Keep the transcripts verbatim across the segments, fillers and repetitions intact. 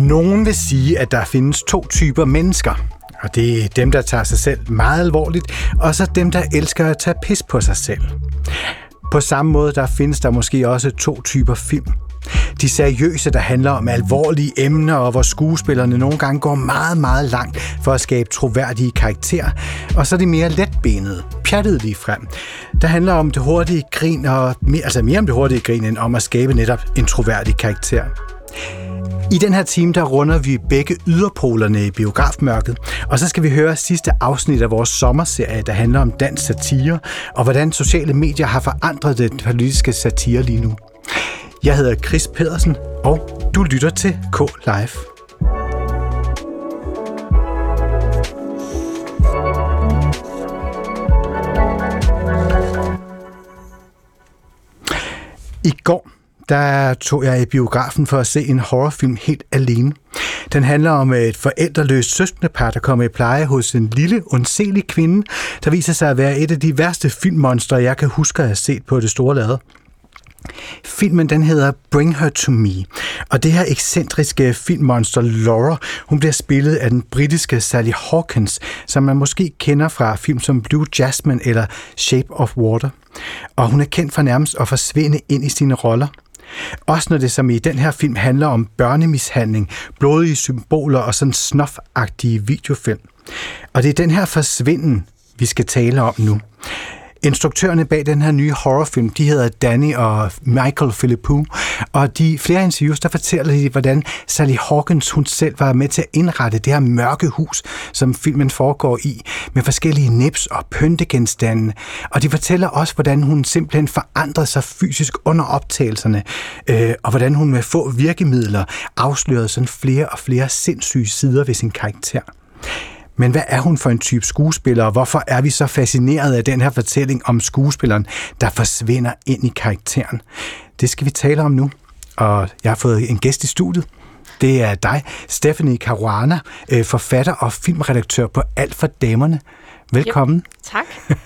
Nogen vil sige, at der findes to typer mennesker. Og det er dem, der tager sig selv meget alvorligt, og så dem, der elsker at tage pis på sig selv. På samme måde, der findes der måske også to typer film. De seriøse, der handler om alvorlige emner, og hvor skuespillerne nogle gange går meget, meget langt for at skabe troværdige karakterer. Og så er de mere letbenede, pjattede lige frem. Der handler om det hurtige grin, og mere, altså mere om det hurtige grin, end om at skabe netop en troværdig karakter. I den her time, der runder vi begge yderpolerne i biografmørket, og så skal vi høre sidste afsnit af vores sommerserie, der handler om dansk satire, og hvordan sociale medier har forandret den politiske satire lige nu. Jeg hedder Chris Pedersen, og du lytter til K Live. I går der tog jeg i biografen for at se en horrorfilm helt alene. Den handler om et forældreløst søskendepar, der kommer i pleje hos en lille, undselig kvinde, der viser sig at være et af de værste filmmonstre, jeg kan huske at have set på det store lærred. Filmen den hedder Bring Her To Me, og det her ekscentriske filmmonster Laura, hun bliver spillet af den britiske Sally Hawkins, som man måske kender fra film som Blue Jasmine eller Shape of Water. Og hun er kendt for nærmest at forsvinde ind i sine roller. Også når det som i den her film handler om børnemishandling, blodige symboler og sådan snuff-agtige videofilm. Og det er den her forsvinden, vi skal tale om nu. Instruktørerne bag den her nye horrorfilm, de hedder Danny og Michael Philippou, og de flere interviews, der fortæller de, hvordan Sally Hawkins, hun selv var med til at indrette det her mørke hus, som filmen foregår i, med forskellige nips og pyntegenstande. Og de fortæller også, hvordan hun simpelthen forandrede sig fysisk under optagelserne, øh, og hvordan hun med få virkemidler afslørede sådan flere og flere sindssyge sider ved sin karakter. Men hvad er hun for en type skuespiller, og hvorfor er vi så fascineret af den her fortælling om skuespilleren, der forsvinder ind i karakteren? Det skal vi tale om nu, og jeg har fået en gæst i studiet. Det er dig, Stephanie Caruana, forfatter og filmredaktør på Alt for Damerne. Velkommen. Yep, tak.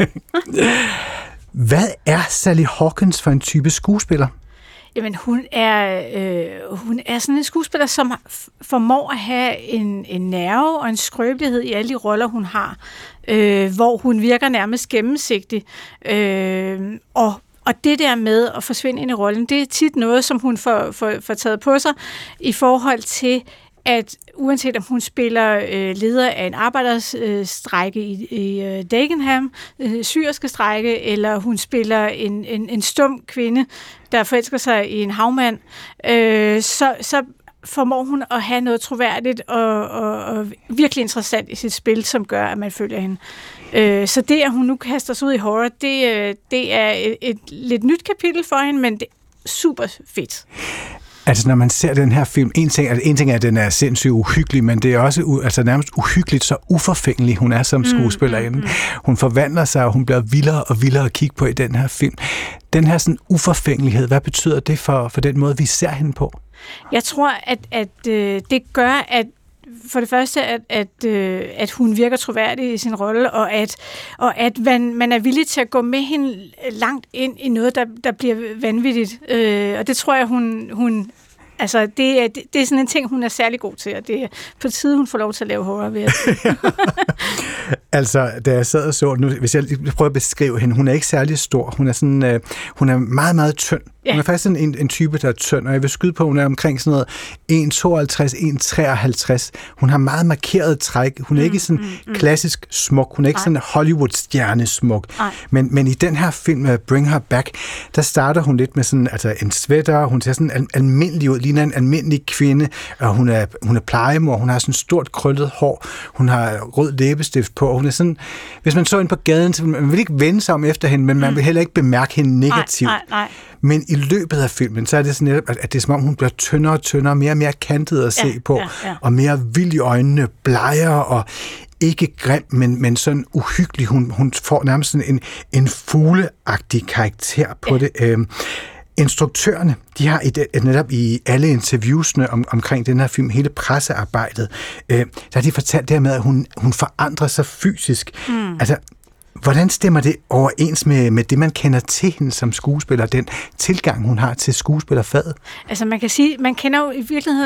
Hvad er Sally Hawkins for en type skuespiller? Jamen, hun er, øh, hun er sådan en skuespiller, som formår at have en, en nerve og en skrøbelighed i alle de roller, hun har, øh, hvor hun virker nærmest gennemsigtig. Øh, og, og det der med at forsvinde ind i rollen, det er tit noget, som hun får, får, får taget på sig i forhold til, at uanset om hun spiller øh, leder af en arbejderstrække øh, i, i øh, Dagenham, øh, syriske strejke, eller hun spiller en, en, en stum kvinde, der forelsker sig i en havmand, øh, så, så formår hun at have noget troværdigt og, og, og virkelig interessant i sit spil, som gør, at man følger hende. Øh, så det, at hun nu kaster sig ud i horror, det, det er et, et lidt nyt kapitel for hende, men det er super fedt. Altså, når man ser den her film, en ting, altså, en ting er, at den er sindssygt uhyggelig, men det er også u, altså, nærmest uhyggeligt, så uforfængelig hun er som skuespillerinde. Mm, mm, mm. Hun forvandler sig, og hun bliver vildere og vildere at kigge på i den her film. Den her sådan uforfængelighed, hvad betyder det for, for den måde, vi ser hende på? Jeg tror, at, at øh, det gør, at for det første, at, at, øh, at hun virker troværdig i sin rolle, og at, og at man, man er villig til at gå med hende langt ind i noget, der, der bliver vanvittigt. Øh, og det tror jeg, hun... hun altså, det er, det, det er sådan en ting, hun er særlig god til, og det er på tide, hun får lov til at lave horror ved. Altså, da jeg sad og så, nu, hvis jeg prøver at beskrive hende, hun er ikke særlig stor. Hun er, sådan, øh, hun er meget, meget tynd. Ja. Hun er faktisk sådan en, en type, der er tynd, og jeg vil skyde på, hun er omkring sådan noget en komma tooghalvtreds til en komma treoghalvtreds. Hun har meget markeret træk. Hun er mm, ikke sådan mm, mm. klassisk smuk. Hun er ikke Ej. sådan Hollywood-stjernesmuk. Men, men i den her film, Bring Her Back, der starter hun lidt med sådan altså en sweater. Hun ser sådan al- almindelig ud, ligner en almindelig kvinde, og hun er, hun er plejemor. Hun har sådan stort krøllet hår. Hun har rød læbestift på. Hun er sådan, hvis man så hende på gaden, så man vil ikke vende sig om efter hende, men man vil heller ikke bemærke hende negativt. Nej, nej, nej. Men i løbet af filmen, så er det sådan netop, at det er som om, hun bliver tyndere og tyndere, mere og mere kantet at se ja, på, ja, ja. og mere vild i øjnene, blegere og ikke grim, men, men sådan uhyggelig. Hun, hun får nærmest sådan en, en fugleagtig karakter på ja. det. Øhm, Instruktørerne, de har et, et, netop i alle interviewsene om, omkring den her film, hele pressearbejdet, øh, der har de fortalt det her med, at hun, hun forandrer sig fysisk. Mm. Altså, hvordan stemmer det overens med, med det, man kender til hende som skuespiller, den tilgang, hun har til skuespillerfaget? Altså, man kan sige, man kender jo i virkeligheden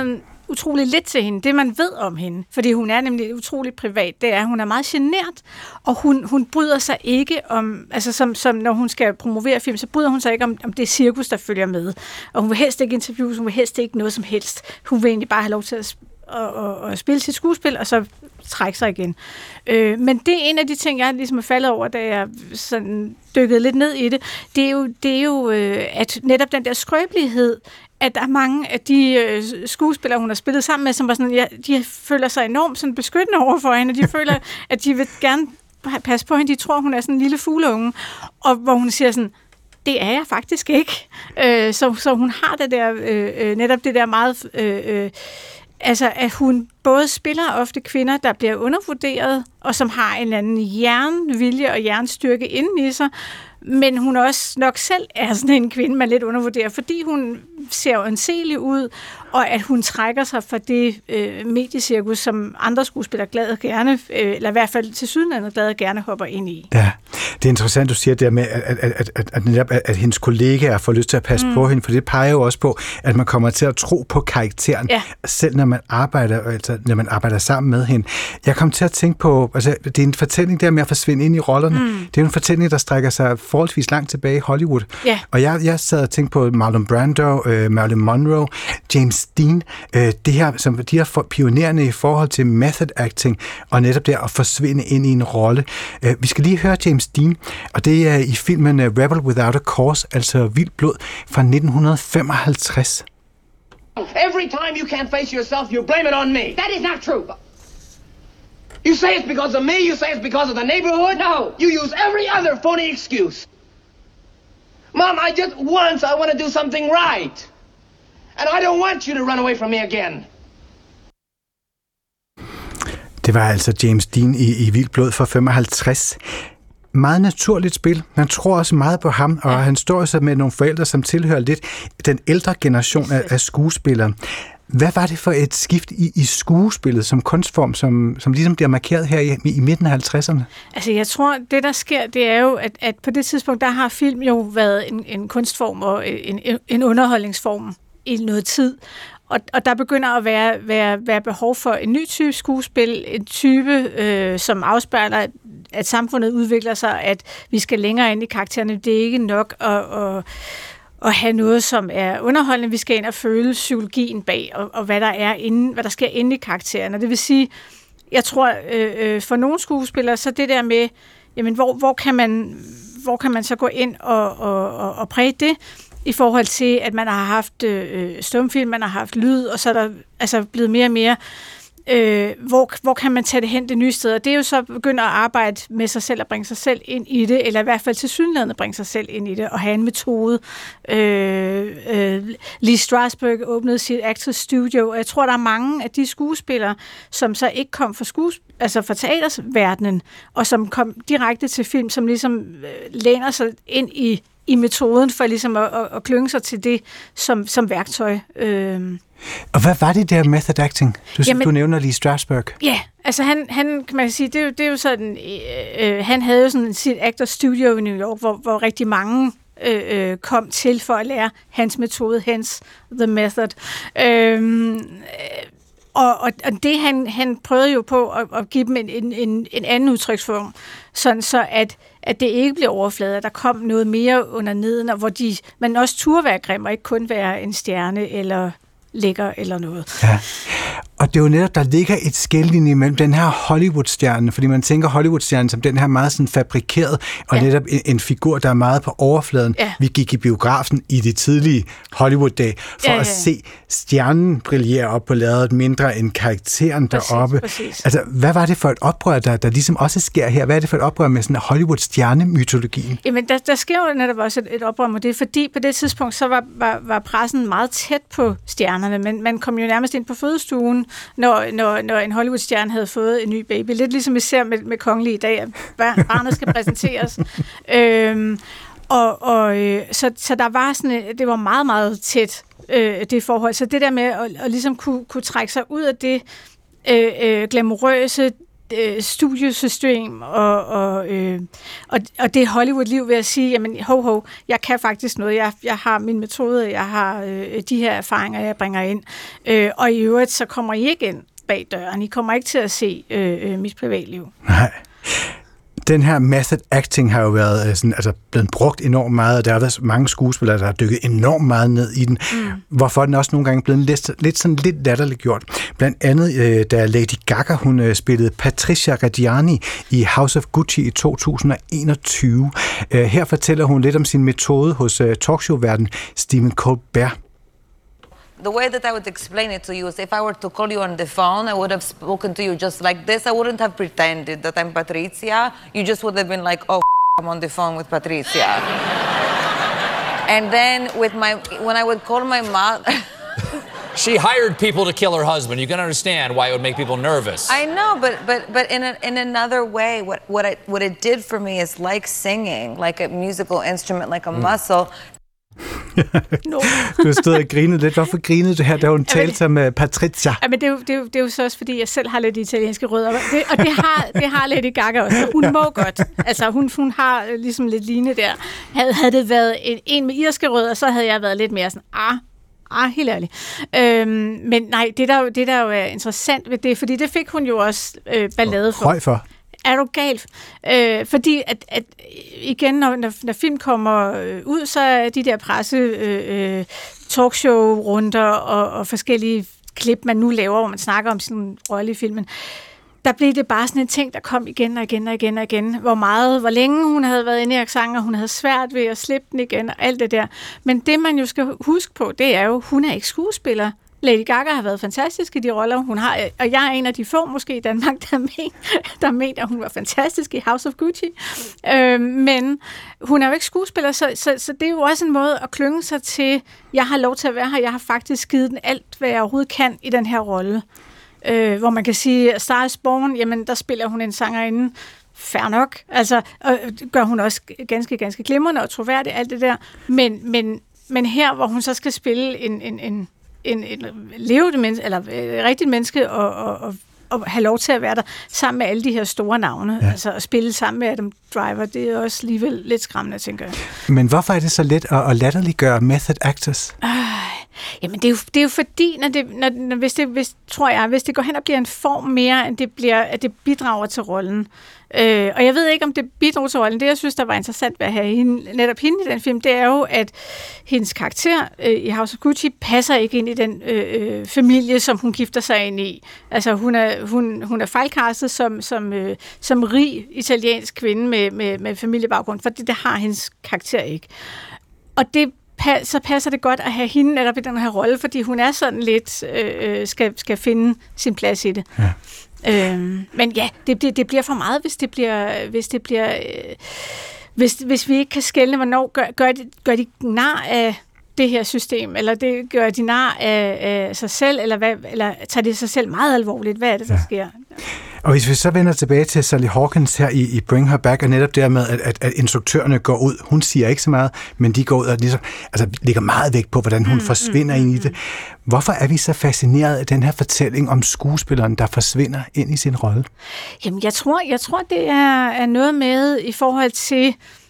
utrolig lidt til hende, det man ved om hende, fordi hun er nemlig utrolig privat, det er, at hun er meget genert, og hun, hun bryder sig ikke om, altså som, som når hun skal promovere film, så bryder hun sig ikke om, om det cirkus, der følger med. Og hun vil helst ikke interviews, hun vil helst ikke noget som helst. Hun vil egentlig bare have lov til at, at, at, at spille sit skuespil, og så trække sig igen. Øh, men det er en af de ting, jeg ligesom er faldet over, da jeg sådan dykkede lidt ned i det. Det er jo, det er jo øh, at netop den der skrøbelighed, at der er mange af de øh, skuespillere, hun har spillet sammen med, som var sådan, ja, de føler sig enormt sådan beskyttende over for hende, og de føler, at de vil gerne passe på hende. De tror, hun er sådan en lille fugleunge, og hvor hun siger sådan, det er jeg faktisk ikke. Øh, så, så hun har det der, øh, netop det der meget, øh, øh, altså at hun både spiller ofte kvinder, der bliver undervurderet, og som har en anden jernvilje og jernstyrke inden i sig, men hun også nok selv er sådan en kvinde, man lidt undervurderer, fordi hun ser anselig ud, og at hun trækker sig fra det øh, mediecirkus, som andre skuespillere glad gerne, øh, eller i hvert fald til sydenlandet glad gerne hopper ind i. Ja, det er interessant, du siger det med, at, at, at, at, at, netop, at, at hendes kollegaer får lyst til at passe mm. på hende, for det peger jo også på, at man kommer til at tro på karakteren, ja. selv når man arbejder, altså når man arbejder sammen med hende. Jeg kom til at tænke på, altså det er en fortælling der med at forsvinde ind i rollerne. Mm. Det er jo en fortælling, der strækker sig forholdsvis langt tilbage i Hollywood. Ja. Og jeg, jeg sad og tænkte på Marlon Brando, øh, Marilyn Monroe, James Dean, øh, det her, som de her pionerende i forhold til method acting, og netop der at forsvinde ind i en rolle. Øh, vi skal lige høre James Dean, og det er i filmen Rebel Without a Cause, altså Vild blod fra nitten femoghalvtreds. Every time you can't face yourself, you blame it on me. That is not true. You say it's because of me, you say it's because of the neighborhood. No. You use every other phony excuse. Mom, I just once I want to do something right. And I don't want you to run away from me again. Det var altså James Dean i, i Vild blod fra femoghalvtreds. Meget naturligt spil. Man tror også meget på ham, og ja. han står så med nogle forældre, som tilhører lidt den ældre generation af, af skuespillere. Hvad var det for et skift i, i skuespillet som kunstform, som, som ligesom bliver markeret her i, i midten af halvtredserne? Altså jeg tror, det der sker, det er jo, at, at på det tidspunkt, der har film jo været en, en kunstform og en, en underholdningsform i noget tid. Og, og der begynder at være, være, være behov for en ny type skuespil, en type, øh, som afspejler, at samfundet udvikler sig, at vi skal længere ind i karaktererne. Det er ikke nok at, at, at have noget, som er underholdende. Vi skal ind og føle psykologien bag, og, og hvad der er inde, hvad der sker inde i karaktererne. Det vil sige, jeg tror, øh, for nogle skuespillere, så det der med, jamen, hvor, hvor, kan, man, hvor kan man så gå ind og, og, og, og præge det, i forhold til, at man har haft øh, stumfilm, man har haft lyd, og så er der altså blevet mere og mere, øh, hvor, hvor kan man tage det hen det nye sted? Og det er jo så begyndt at arbejde med sig selv og bringe sig selv ind i det, eller i hvert fald til sydenlandet bringe sig selv ind i det, og have en metode. Øh, øh, Lee Strasberg åbnede sit Actors Studio, og jeg tror, der er mange af de skuespillere, som så ikke kom fra skuespil, altså fra teatersverdenen, og som kom direkte til film, som ligesom øh, læner sig ind i i metoden for ligesom at, at, at klynge sig til det som, som værktøj. Øhm. Og hvad var det der method acting? Du, Jamen, du nævner Lee Strasberg. Ja, altså han, han kan man sige, det er jo, det er jo sådan, øh, han havde jo sådan sit Actors Studio i New York, hvor, hvor rigtig mange øh, kom til for at lære hans metode, hence the method. Øhm, Og, og, og det han, han prøvede jo på at, at give dem en, en, en anden udtryksform, sådan så at, at det ikke blev overfladet, at der kom noget mere under neden, og hvor de, man også turde være grim, og ikke kun være en stjerne eller lækker eller noget. Ja. Og det er jo netop, der ligger et skillelinje imellem den her Hollywood-stjerne, fordi man tænker Hollywood-stjernen som den her meget sådan fabrikeret, og ja. netop en, en figur, der er meget på overfladen. Ja. Vi gik i biografen i de tidlige Hollywood-dage for ja, ja. at se stjernen brillere op på lærredet mindre end karakteren præcis, deroppe. Præcis. Altså, hvad var det for et oprør, der, der ligesom også sker her? Hvad er det for et oprør med sådan Hollywood-stjerne-mytologien? Jamen, der, der sker jo netop også et, et oprør med det, fordi på det tidspunkt, så var, var, var pressen meget tæt på stjernerne, men man kom jo nærmest ind på fødestuen, når, når, når en Hollywood-stjerne havde fået en ny baby. Lidt ligesom vi ser med, med kongelige i dag, at barnet skal præsenteres. øhm, og, og, så, så der var sådan, det var meget, meget tæt, øh, det forhold. Så det der med at, at ligesom kunne, kunne trække sig ud af det øh, øh, glamourøse, øh, studiesystem og, og, øh, og, og det Hollywood-liv ved at sige, jamen hov, hov, jeg kan faktisk noget, jeg, jeg har min metode, jeg har øh, de her erfaringer, jeg bringer ind, øh, og i øvrigt så kommer I ikke ind bag døren, I kommer ikke til at se øh, øh, mit privatliv. Nej. Den her method acting har jo været sådan, altså, blevet brugt enormt meget, og der har været mange skuespillere, der har dykket enormt meget ned i den, mm. hvorfor den også nogle gange er blevet lidt, lidt, sådan lidt latterligt gjort. Blandt andet, øh, da Lady Gaga hun, øh, spillede Patricia Reggiani i House of Gucci i to tusind og enogtyve. Øh, her fortæller hun lidt om sin metode hos øh, talkshow-verden Stephen Colbert. The way that I would explain it to you is if I were to call you on the phone, I would have spoken to you just like this. I wouldn't have pretended that I'm Patricia. You just would have been like, oh, I'm on the phone with Patricia. And then with my, when I would call my mom... She hired people to kill her husband. You can understand why it would make people nervous. I know, but but but in a, in another way, what what I, what it did for me is like singing, like a musical instrument, like a mm. muscle. No. Du stod og grinede lidt. Hvorfor grinede du her, da hun talte med Patricia? Ja, men det er, jo, det, er jo, det er jo så også, fordi jeg selv har lidt italienske rødder. Det, og det har, det har Lady Gaga også. Hun må godt. Altså, hun, hun har ligesom lidt lignende der. Havde, havde det været en, en med irske rødder, så havde jeg været lidt mere sådan, ah, ah, helt ærligt. Øhm, men nej, det der, det der jo er interessant ved det, fordi det fik hun jo også øh, ballade for. Høj for. Er du galt? Øh, fordi at, at igen, når, når, når film kommer øh, ud, så er de der presse øh, øh, talkshow-runder og, og forskellige klip, man nu laver, hvor man snakker om sådan en rolle i filmen, der blev det bare sådan en ting, der kom igen og igen og igen og igen. Hvor meget, hvor længe hun havde været inde i accenten, og hun havde svært ved at slippe den igen og alt det der. Men det, man jo skal huske på, det er jo, hun er ikke skuespiller. Lady Gaga har været fantastisk i de roller, hun har, og jeg er en af de få måske i Danmark, der mener, der mener at hun var fantastisk i House of Gucci. Øh, men hun er jo ikke skuespiller, så, så, så det er jo også en måde at klynge sig til, jeg har lov til at være her, jeg har faktisk givet den alt, hvad jeg overhovedet kan i den her rolle. Øh, hvor man kan sige, Star is Born, jamen der spiller hun en sangerinde, fair nok, altså og gør hun også ganske, ganske glimrende og troværdig, alt det der, men, men, men her, hvor hun så skal spille en, en, en en, en levende menneske, eller et rigtigt menneske, og, og, og, og have lov til at være der sammen med alle de her store navne. Ja. Altså at spille sammen med Adam Driver, det er også alligevel lidt skræmmende, tænker jeg. Men hvorfor er det så let at, at latterliggøre method actors? Øh, jamen det er jo, det er jo fordi, når det, når, når, hvis det, hvis, tror jeg, hvis det går hen og bliver en form mere, end det bliver, at det bidrager til rollen. Øh, og jeg ved ikke, om det bidrager til rollen. Det, jeg synes, der var interessant ved at have hende, netop hende i den film, det er jo, at hendes karakter øh, i House of Gucci passer ikke ind i den øh, familie, som hun gifter sig ind i. Altså, hun er, hun, hun er fejlkastet som, som, øh, som rig italiensk kvinde med, med, med familiebaggrund, for det, det har hendes karakter ikke. Og det så passer det godt at have hende netop i den her rolle, fordi hun er sådan lidt, øh, skal, skal finde sin plads i det. Ja. Øhm, men ja, det, det, det bliver for meget, hvis det bliver, hvis det bliver, øh, hvis, hvis vi ikke kan skelne, hvornår gør, gør, de, gør de nar af det her system, eller det gør de nar af, af sig selv, eller, hvad, eller tager det sig selv meget alvorligt? Hvad er det, der ja. sker? Og hvis vi så vender tilbage til Sally Hawkins her i, i Bring Her Back, og netop dermed, at, at, at instruktørerne går ud, hun siger ikke så meget, men de går ud og ligesom, altså, lægger meget vægt på, hvordan hun mm, forsvinder mm, ind i det. Hvorfor er vi så fascineret af den her fortælling om skuespilleren, der forsvinder ind i sin rolle? Jamen, jeg tror, jeg tror det er, er noget med i forhold til,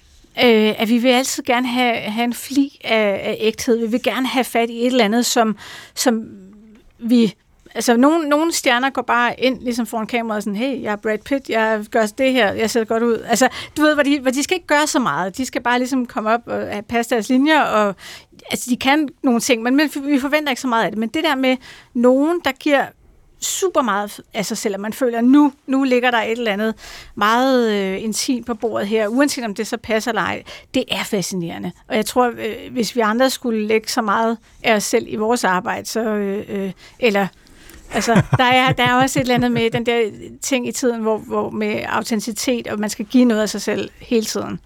øh, at vi vil altid gerne have, have en fli af, af ægthed. Vi vil gerne have fat i et eller andet, som, som vi... Altså, nogle, nogle stjerner går bare ind, ligesom foran kameraet, sådan, hey, jeg er Brad Pitt, jeg gør det her, jeg ser godt ud. Altså, du ved, hvor de, hvor de skal ikke gøre så meget. De skal bare ligesom komme op og passe deres linjer, og altså, de kan nogle ting, men, men vi forventer ikke så meget af det. Men det der med nogen, der giver super meget af sig selv, og man føler, at nu, nu ligger der et eller andet meget øh, intimt på bordet her, uanset om det så passer eller ej, det er fascinerende. Og jeg tror, øh, hvis vi andre skulle lægge så meget af os selv i vores arbejde, så, øh, øh, eller altså, der er, der er også et eller andet med den der ting i tiden, hvor, hvor med autenticitet, og man skal give noget af sig selv hele tiden.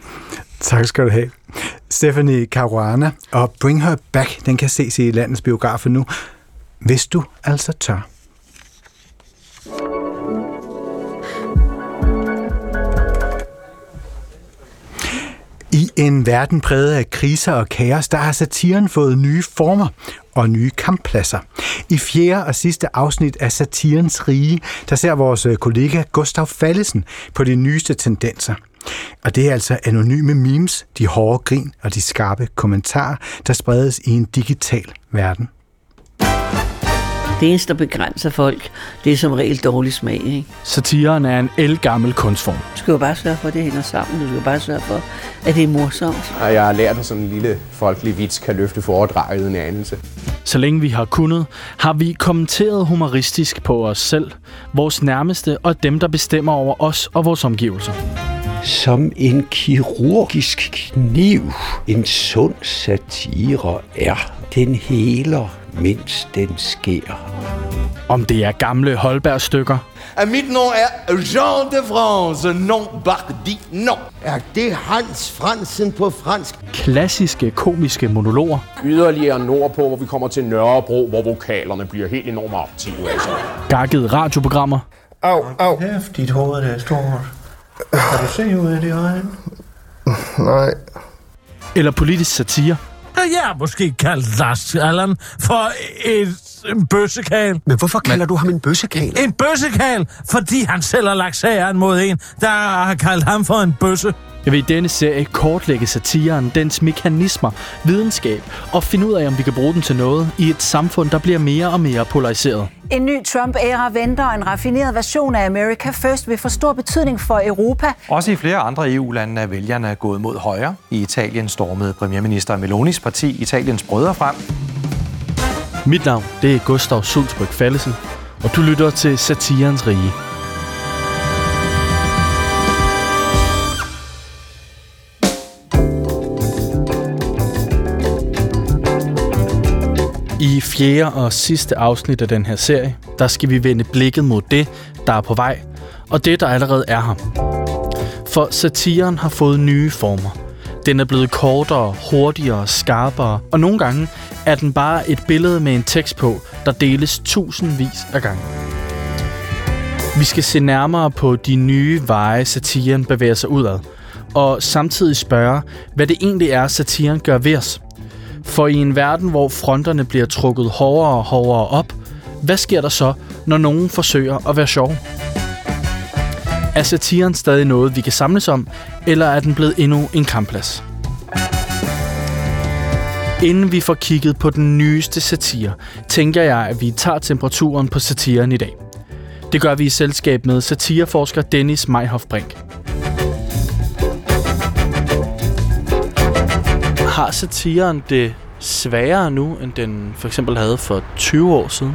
Tak skal du have. Stephanie Caruana og Bring Her Back, den kan ses i landets biografer nu, hvis du altså tør. I en verden præget af kriser og kaos, der har satiren fået nye former og nye kamppladser. I fjerde og sidste afsnit af Satirens Rige, der ser vores kollega Gustav Fallesen på de nyeste tendenser. Og det er altså anonyme memes, de hårde grin og de skarpe kommentarer, der spredes i en digital verden. Det eneste, der begrænser folk, det er som regel dårlig smag. Ikke? Satiren er en ældgammel kunstform. Du skal jo bare sørge for, at det hænger sammen. Du skal jo bare sørge for, at det er morsomt. Og jeg har lært, at sådan en lille folkelig vits kan løfte foredraget en anelse. Så længe vi har kunnet, har vi kommenteret humoristisk på os selv, vores nærmeste og dem, der bestemmer over os og vores omgivelser. Som en kirurgisk kniv, en sund satire er. Den heler, mens den skærer. Om det er gamle Holberg-stykker. Mit navn er Jean de France, non Bardi, non. Er det Hans Fransen på fransk? Klassiske komiske monologer. Yderligere nordpå, hvor vi kommer til Nørrebro, hvor vokalerne bliver helt enormt aktive. Altså. Gakkede radioprogrammer. Au, au. Hæft, dit hoved er stort. Kan du se ud af de øjne? Nej. Eller politisk satire. Jeg har måske kaldt Lars Allan for et, en bøssekal. Men hvorfor kalder Men, du ham en bøssekal? En bøssekal, fordi han selv har lagt sageren mod en, der har kaldt ham for en bøsse. Jeg vil i denne serie kortlægge satiren, dens mekanismer, videnskab og finde ud af, om vi kan bruge den til noget i et samfund, der bliver mere og mere polariseret. En ny Trump-æra venter, en raffineret version af America First vil få stor betydning for Europa. Også i flere andre E U-lande er vælgerne gået mod højre. I Italien stormede premierminister Melonis parti Italiens brødre frem. Mit navn det er Gustav Sulsbøk Fallesen, og du lytter til Satirens Rige. I fjerde og sidste afsnit af den her serie, der skal vi vende blikket mod det, der er på vej, og det, der allerede er her. For satiren har fået nye former. Den er blevet kortere, hurtigere, skarpere, og nogle gange er den bare et billede med en tekst på, der deles tusindvis af gange. Vi skal se nærmere på de nye veje, satiren bevæger sig udad, og samtidig spørge, hvad det egentlig er, satiren gør ved os. For i en verden, hvor fronterne bliver trukket hårdere og hårdere op, hvad sker der så, når nogen forsøger at være sjov? Er satiren stadig noget, vi kan samles om, eller er den blevet endnu en kampplads? Inden vi får kigget på den nyeste satire, tænker jeg, at vi tager temperaturen på satiren i dag. Det gør vi i selskab med satireforsker Dennis Meihoff Brink. Har satiren det sværere nu, end den for eksempel havde for tyve år siden?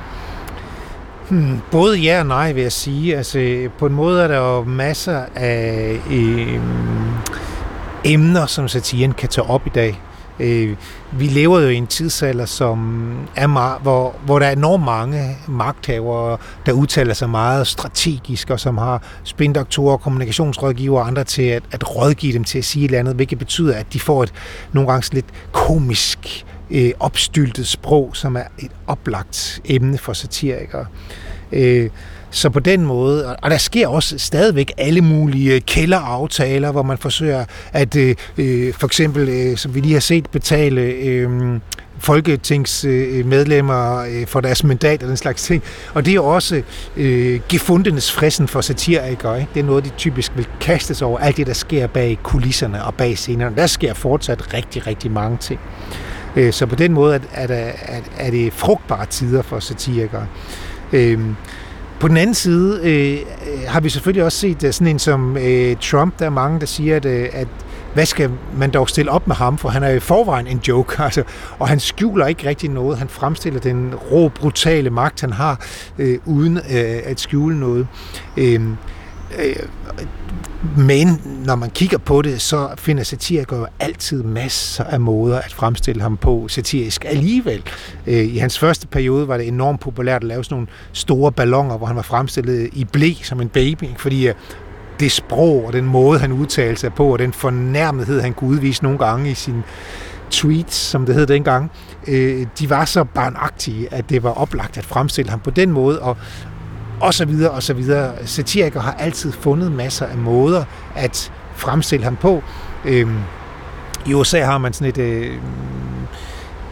Hmm, både ja og nej, vil jeg sige. Altså, på en måde er der jo masser af øh, emner, som satiren kan tage op i dag. Øh, vi lever jo i en tidsalder, som er meget, hvor, hvor der er enormt mange magthavere, der udtaler sig meget strategisk, og som har spindoktorer, kommunikationsrådgivere og andre til at, at rådgive dem til at sige et eller andet, hvilket betyder, at de får et nogle gange lidt komisk, øh, opstyltet sprog, som er et oplagt emne for satirikere. Øh, Så på den måde, og der sker også stadigvæk alle mulige kælderaftaler, hvor man forsøger at øh, for eksempel, øh, som vi lige har set, betale øh, folketingsmedlemmer øh, for deres mandat og den slags ting. Og det er jo også øh, gefundenes fristen for satirikere. Ikke? Det er noget, de typisk vil kastes over, alt det, der sker bag kulisserne og bag scenerne. Der sker fortsat rigtig, rigtig mange ting. Øh, så på den måde er, er, er, er det frugtbare tider for satirikere. Øh, På den anden side øh, har vi selvfølgelig også set sådan en som øh, Trump. Der er mange, der siger, at, øh, at hvad skal man dog stille op med ham, for han er i forvejen en joke, altså, og han skjuler ikke rigtig noget. Han fremstiller den rå, brutale magt, han har, øh, uden øh, at skjule noget. Øh, øh, Men når man kigger på det, så finder satirikere altid masser af måder at fremstille ham på satirisk alligevel. I hans første periode var det enormt populært at lave sådan nogle store balloner, hvor han var fremstillet i ble som en baby, fordi det sprog og den måde, han udtalte sig på, og den fornærmethed, han kunne udvise nogle gange i sine tweets, som det hed dengang, de var så barnagtige, at det var oplagt at fremstille ham på den måde, og og så videre, og så videre. Satirikere har altid fundet masser af måder at fremstille ham på. Øhm, I U S A har man sådan et, øh,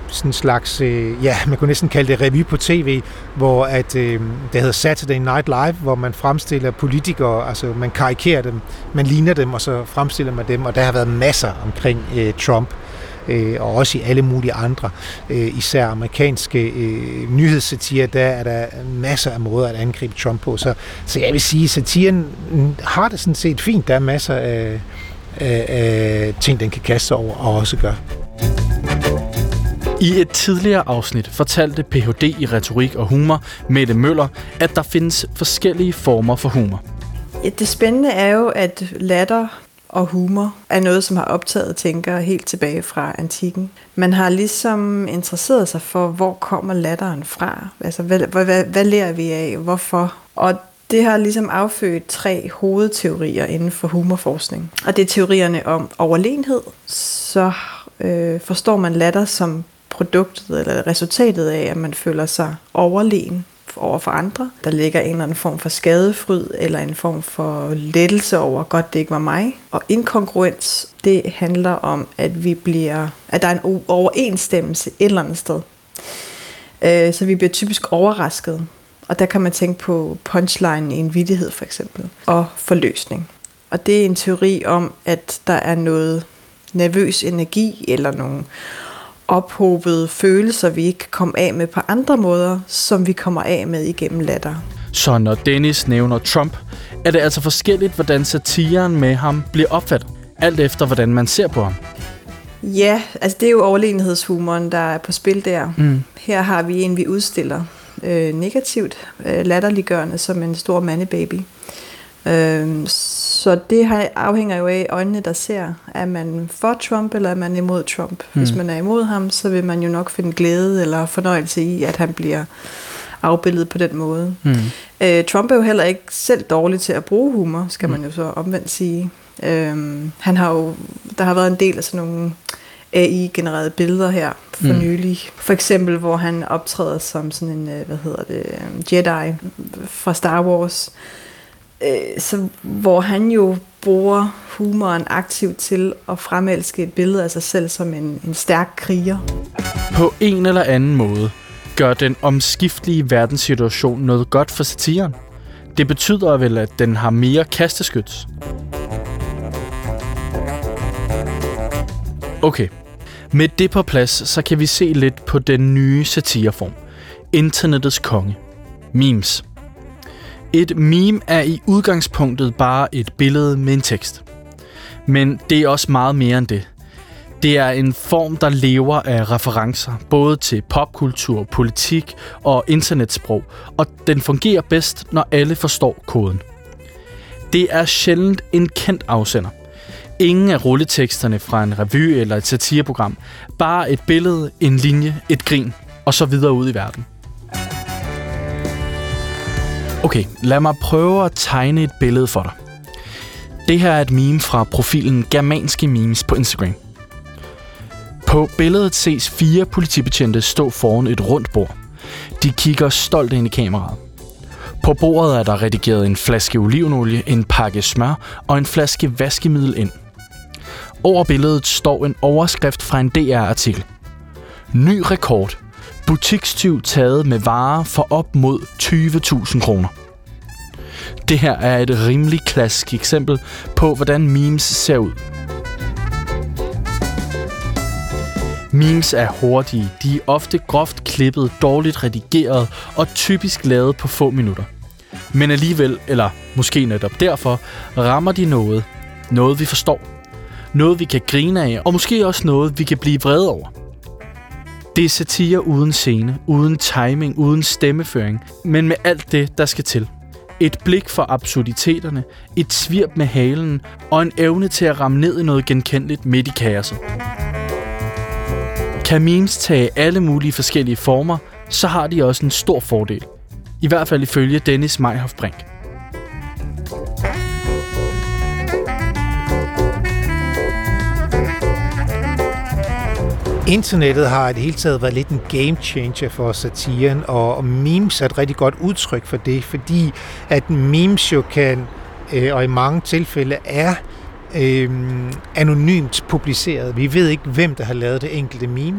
sådan en slags, øh, ja, man kunne næsten kalde det revy på tv, hvor at, øh, det hedder Saturday Night Live, hvor man fremstiller politikere, altså man karikerer dem, man ligner dem, og så fremstiller man dem, og der har været masser omkring øh, Trump, øh, og også i alle mulige andre, øh, især amerikanske øh, nyhedssatire, der er der masser af måder at angribe Trump på, så, så jeg vil sige, at satiren har det sådan set fint, der er masser af, af, af ting, den kan kaste over, og også gør. I et tidligere afsnit fortalte P H D i retorik og humor, Mette Møller, at der findes forskellige former for humor. Ja, det spændende er jo, at latter og humor er noget, som har optaget tænkere helt tilbage fra antikken. Man har ligesom interesseret sig for, hvor kommer latteren fra? Altså, hvad, hvad, hvad lærer vi af? Hvorfor? Og det har ligesom affødt tre hovedteorier inden for humorforskning. Og det er teorierne om overlegenhed. Så øh, forstår man latter som produktet eller resultatet af, at man føler sig overlegen over for andre. Der ligger en eller anden form for skadefryd eller en form for lettelse over, godt det ikke var mig. Og inkongruens, det handler om, at vi bliver, at der er en overensstemmelse et eller andet sted. Så vi bliver typisk overrasket. Og der kan man tænke på punchline i en vittighed for eksempel. Og forløsning. Og det er en teori om, at der er noget nervøs energi eller nogle ophobede følelser, vi ikke kan komme af med på andre måder, som vi kommer af med igennem latter. Så når Dennis nævner Trump, er det altså forskelligt, hvordan satiren med ham bliver opfattet, alt efter hvordan man ser på ham. Ja, altså det er jo overlegenhedshumoren, der er på spil der. Mm. Her har vi en, vi udstiller øh, negativt, øh, latterliggørende som en stor mandebaby. Øh, så det afhænger jo af øjnene, der ser. Er man for Trump, eller er man imod Trump? Mm. Hvis man er imod ham, så vil man jo nok finde glæde eller fornøjelse i, at han bliver afbildet på den måde. Mm. Øh, Trump er jo heller ikke selv dårlig til at bruge humor, skal man jo så omvendt sige. Øh, han har jo, der har været en del af sådan nogle A I-genererede billeder her for mm. nylig. For eksempel, hvor han optræder som sådan en, hvad hedder det, Jedi fra Star Wars. Så, hvor han jo bruger humoren aktivt til at fremelske et billede af sig selv som en, en stærk kriger. På en eller anden måde gør den omskiftelige verdenssituation noget godt for satiren. Det betyder vel, at den har mere kasteskyts. Okay, med det på plads, så kan vi se lidt på den nye satireform. Internettets konge. Memes. Et meme er i udgangspunktet bare et billede med en tekst. Men det er også meget mere end det. Det er en form, der lever af referencer, både til popkultur, politik og internetsprog, og den fungerer bedst, når alle forstår koden. Det er sjældent en kendt afsender. Ingen af rulleteksterne fra en revy eller et satireprogram. Bare et billede, en linje, et grin, og så videre ud i verden. Okay, lad mig prøve at tegne et billede for dig. Det her er et meme fra profilen Germanske Memes på Instagram. På billedet ses fire politibetjente stå foran et rundt bord. De kigger stolt ind i kameraet. På bordet er der redigeret en flaske olivenolie, en pakke smør og en flaske vaskemiddel ind. Over billedet står en overskrift fra en D R-artikel. Ny rekord. Butikstyv taget med varer for op mod tyve tusind kroner. Det her er et rimelig klassisk eksempel på, hvordan memes ser ud. Memes er hurtige, de er ofte groft klippet, dårligt redigeret og typisk lavet på få minutter. Men alligevel, eller måske netop derfor, rammer de noget. Noget vi forstår. Noget vi kan grine af, og måske også noget vi kan blive vrede over. Det er satire uden scene, uden timing, uden stemmeføring, men med alt det, der skal til. Et blik for absurditeterne, et svirp med halen og en evne til at ramme ned i noget genkendeligt midt i kaoset. Kan memes tage alle mulige forskellige former, så har de også en stor fordel. I hvert fald ifølge Dennis Meihoff Brink. Internettet har i det hele taget været lidt en game changer for satiren, og memes er et rigtig godt udtryk for det, fordi at memes jo kan, øh, og i mange tilfælde er, øh, anonymt publiceret. Vi ved ikke, hvem der har lavet det enkelte meme.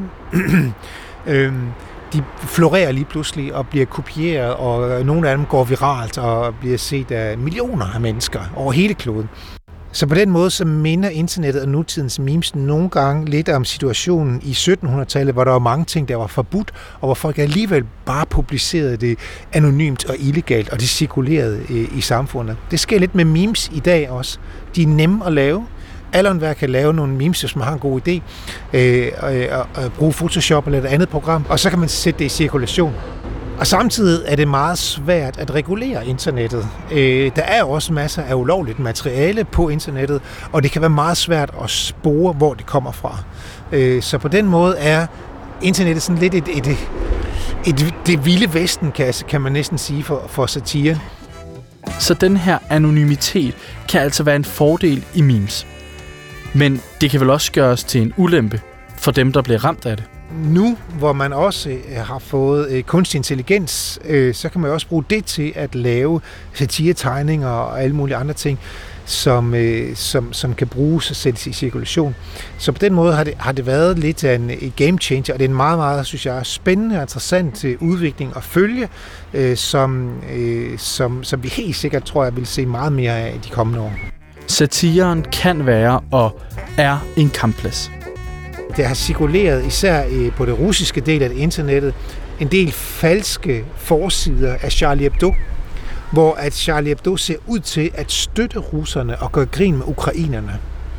øh, de florerer lige pludselig og bliver kopieret, og nogle af dem går viralt og bliver set af millioner af mennesker over hele kloden. Så på den måde så minder internettet og nutidens memes nogle gange lidt om situationen i syttenhundredetallet, hvor der var mange ting, der var forbudt, og hvor folk alligevel bare publicerede det anonymt og illegalt, og det cirkulerede i samfundet. Det sker lidt med memes i dag også. De er nemme at lave. Alle enhver kan lave nogle memes, hvis man har en god idé, øh, og, og, og bruge Photoshop eller et andet program, og så kan man sætte det i cirkulation. Og samtidig er det meget svært at regulere internettet. Øh, der er også masser af ulovligt materiale på internettet, og det kan være meget svært at spore, hvor det kommer fra. Øh, så på den måde er internettet sådan lidt et, et, et, et det vilde vesten, kan, kan man næsten sige, for, for satire. Så den her anonymitet kan altså være en fordel i memes. Men det kan vel også gøres til en ulempe for dem, der bliver ramt af det. Nu, hvor man også har fået øh, kunstig intelligens, øh, så kan man også bruge det til at lave satiretegninger og alle mulige andre ting, som, øh, som, som kan bruges og sættes i cirkulation. Så på den måde har det, har det været lidt af en game changer, og det er en meget, meget, synes jeg, spændende og interessant udvikling at følge, øh, som, øh, som, som vi helt sikkert, tror jeg, vil se meget mere af i de kommende år. Satiren kan være og er en kampplads. Det har cirkuleret, især på det russiske del af internettet, en del falske forsider af Charlie Hebdo, hvor at Charlie Hebdo ser ud til at støtte russerne og gøre grin med ukrainerne.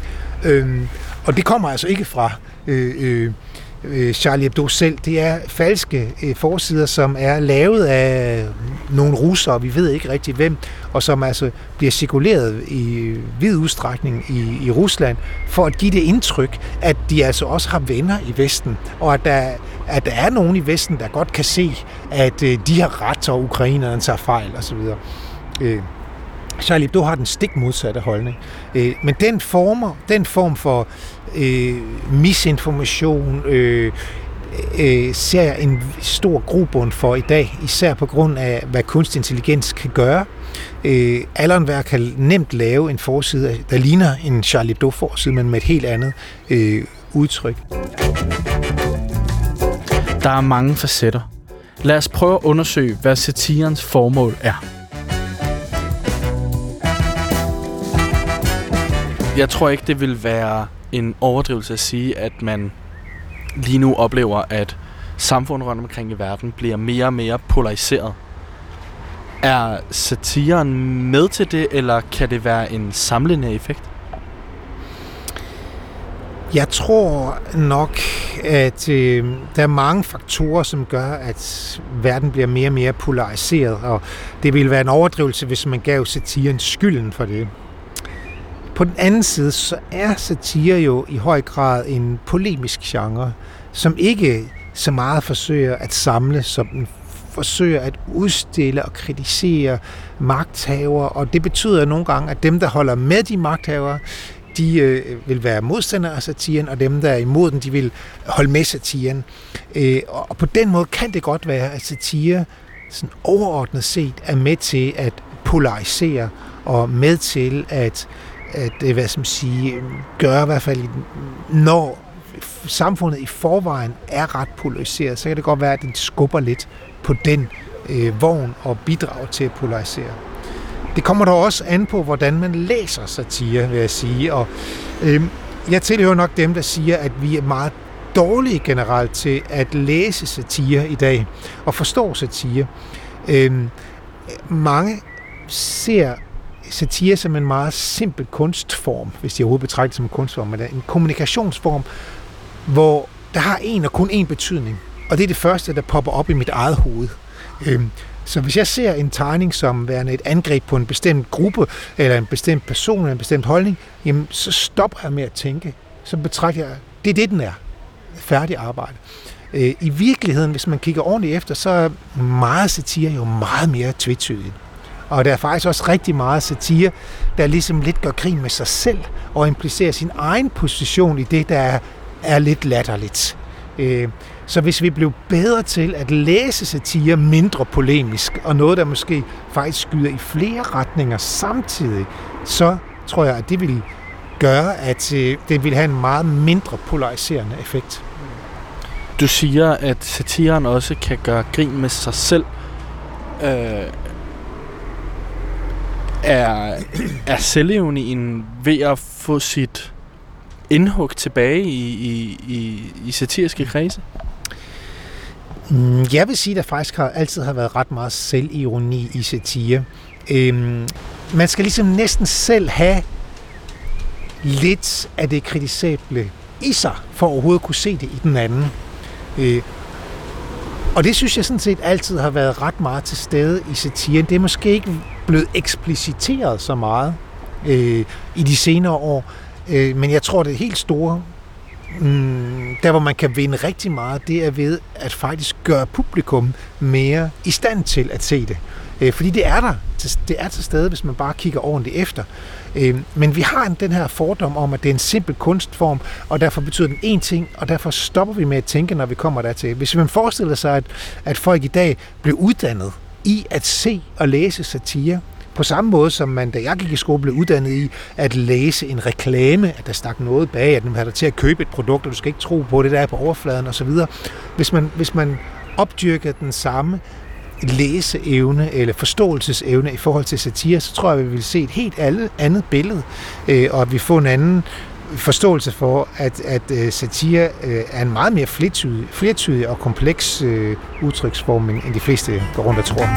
Øhm, og det kommer altså ikke fra øh, øh, Charlie Hebdo selv. Det er falske øh, forsider, som er lavet af nogle russere, vi ved ikke rigtig hvem, og som altså bliver cirkuleret i vid udstrækning i, i Rusland, for at give det indtryk, at de altså også har venner i Vesten, og at der, at der er nogen i Vesten, der godt kan se, at øh, de har ret, og ukrainerne tager fejl osv. Øh, Charlie Hebdo har den stik modsatte holdning. Øh, men den, former, den form for øh, misinformation øh, øh, ser jeg en stor grobund for i dag, især på grund af, hvad kunstig intelligens kan gøre. Øh, alle enhver kan nemt lave en forside, der ligner en Charlie Hebdo-forside, men med et helt andet øh, udtryk. Der er mange facetter. Lad os prøve at undersøge, hvad satirens formål er. Jeg tror ikke, det vil være en overdrivelse at sige, at man lige nu oplever, at samfundet rundt omkring i verden bliver mere og mere polariseret. Er satiren med til det, eller kan det være en samlende effekt? Jeg tror nok, at øh, der er mange faktorer, som gør, at verden bliver mere og mere polariseret, og det ville være en overdrivelse, hvis man gav satiren skylden for det. På den anden side, så er satire jo i høj grad en polemisk genre, som ikke så meget forsøger at samle, som den forsøger at udstille og kritisere magthavere, og det betyder nogle gange, at dem, der holder med de magthavere, de øh, vil være modstandere af satiren, og dem, der er imod den, de vil holde med satiren. Øh, og på den måde kan det godt være, at satire sådan overordnet set er med til at polarisere, og med til at at hvad skal man sige, gøre i hvert fald, når samfundet i forvejen er ret polariseret, så kan det godt være, at den skubber lidt på den øh, vogn og bidrager til at polarisere. Det kommer dog også an på, hvordan man læser satire, vil jeg sige, og øh, jeg tilhører nok dem, der siger, at vi er meget dårlige generelt til at læse satire i dag, og forstå satire. Øh, mange ser satire som en meget simpel kunstform, hvis de overhovedet betragter det som en kunstform, men det er en kommunikationsform, hvor der har en og kun én betydning, og det er det første, der popper op i mit eget hoved. Så hvis jeg ser en tegning som værende et angreb på en bestemt gruppe, eller en bestemt person, eller en bestemt holdning, jamen, så stopper jeg med at tænke. Så betragter jeg, det er det, den er. Færdig arbejde. I virkeligheden, hvis man kigger ordentligt efter, så er meget satire jo meget mere tvetydigt. Og der er faktisk også rigtig meget satire, der ligesom lidt gør grin med sig selv, og implicerer sin egen position i det, der er, er lidt latterligt. Så hvis vi blev bedre til at læse satire mindre polemisk, og noget, der måske faktisk skyder i flere retninger samtidig, så tror jeg, at det vil gøre, at øh, det vil have en meget mindre polariserende effekt. Du siger, at satiren også kan gøre grin med sig selv. Øh, er, er selvironien ved at få sit indhug tilbage i, i, i, i satiriske kredse? Jeg vil sige, at der faktisk har, altid har været ret meget selvironi i satire. Øhm, man skal ligesom næsten selv have lidt af det kritisable i sig, for overhovedet at kunne se det i den anden. Øh, og det synes jeg sådan set altid har været ret meget til stede i satiren. Det er måske ikke blevet ekspliciteret så meget øh, i de senere år, øh, men jeg tror, det er helt store, mm, der hvor man kan vinde rigtig meget, det er ved at faktisk gøre publikum mere i stand til at se det. Øh, fordi det er der. Det er til stede, hvis man bare kigger ordentligt efter. Øh, men vi har den her fordom om, at det er en simpel kunstform, og derfor betyder den én ting, og derfor stopper vi med at tænke, når vi kommer dertil. Hvis man forestiller sig, at, at folk i dag blev uddannet i at se og læse satire, på samme måde som man, da jeg gik i skole, blev uddannet i at læse en reklame, at der stak noget bag, at man havde dig til at købe et produkt, og du skal ikke tro på det, der er på overfladen osv. Hvis man, hvis man opdyrker den samme læseevne eller forståelsesevne i forhold til satire, så tror jeg, at vi vil se et helt andet billede, og at vi får en anden forståelse for, at, at satire er en meget mere flertydig, flertydig og kompleks udtryksform, end de fleste går rundt og tror.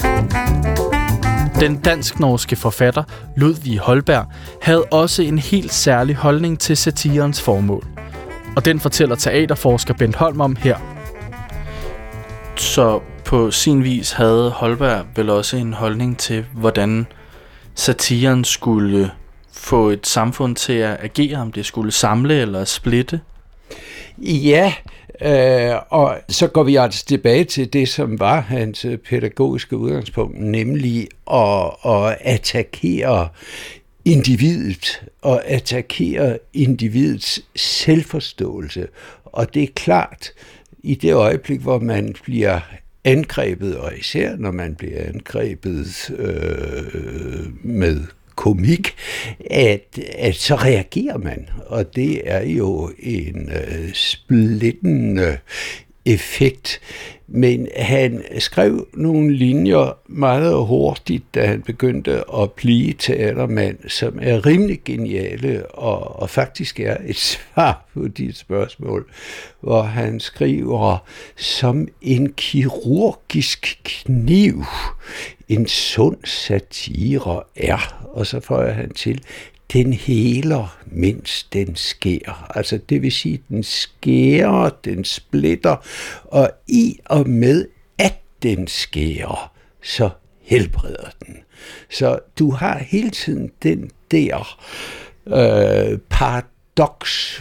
Den dansk-norske forfatter Ludvig Holberg havde også en helt særlig holdning til satirens formål. Og den fortæller teaterforsker Bent Holm om her. Så på sin vis havde Holberg vel også en holdning til, hvordan satiren skulle få et samfund til at agere, om det skulle samle eller splitte? Ja, øh, og så går vi altså tilbage til det, som var hans pædagogiske udgangspunkt, nemlig at, at attackere individet, og attackere individets selvforståelse. Og det er klart, i det øjeblik, hvor man bliver angrebet, og især når man bliver angrebet øh, med komik, at, at så reagerer man, og det er jo en øh, splittende effekt. Men han skrev nogle linjer meget hurtigt, da han begyndte at blive teatermand, som er rimelig geniale, og, og faktisk er et svar på dit spørgsmål, hvor han skriver, som en kirurgisk kniv, en sund satire er, og så føjer han til, den heler, mens den skærer. Altså det vil sige, den skærer, den splitter, og i og med, at den skærer, så helbreder den. Så du har hele tiden den der øh, paradoks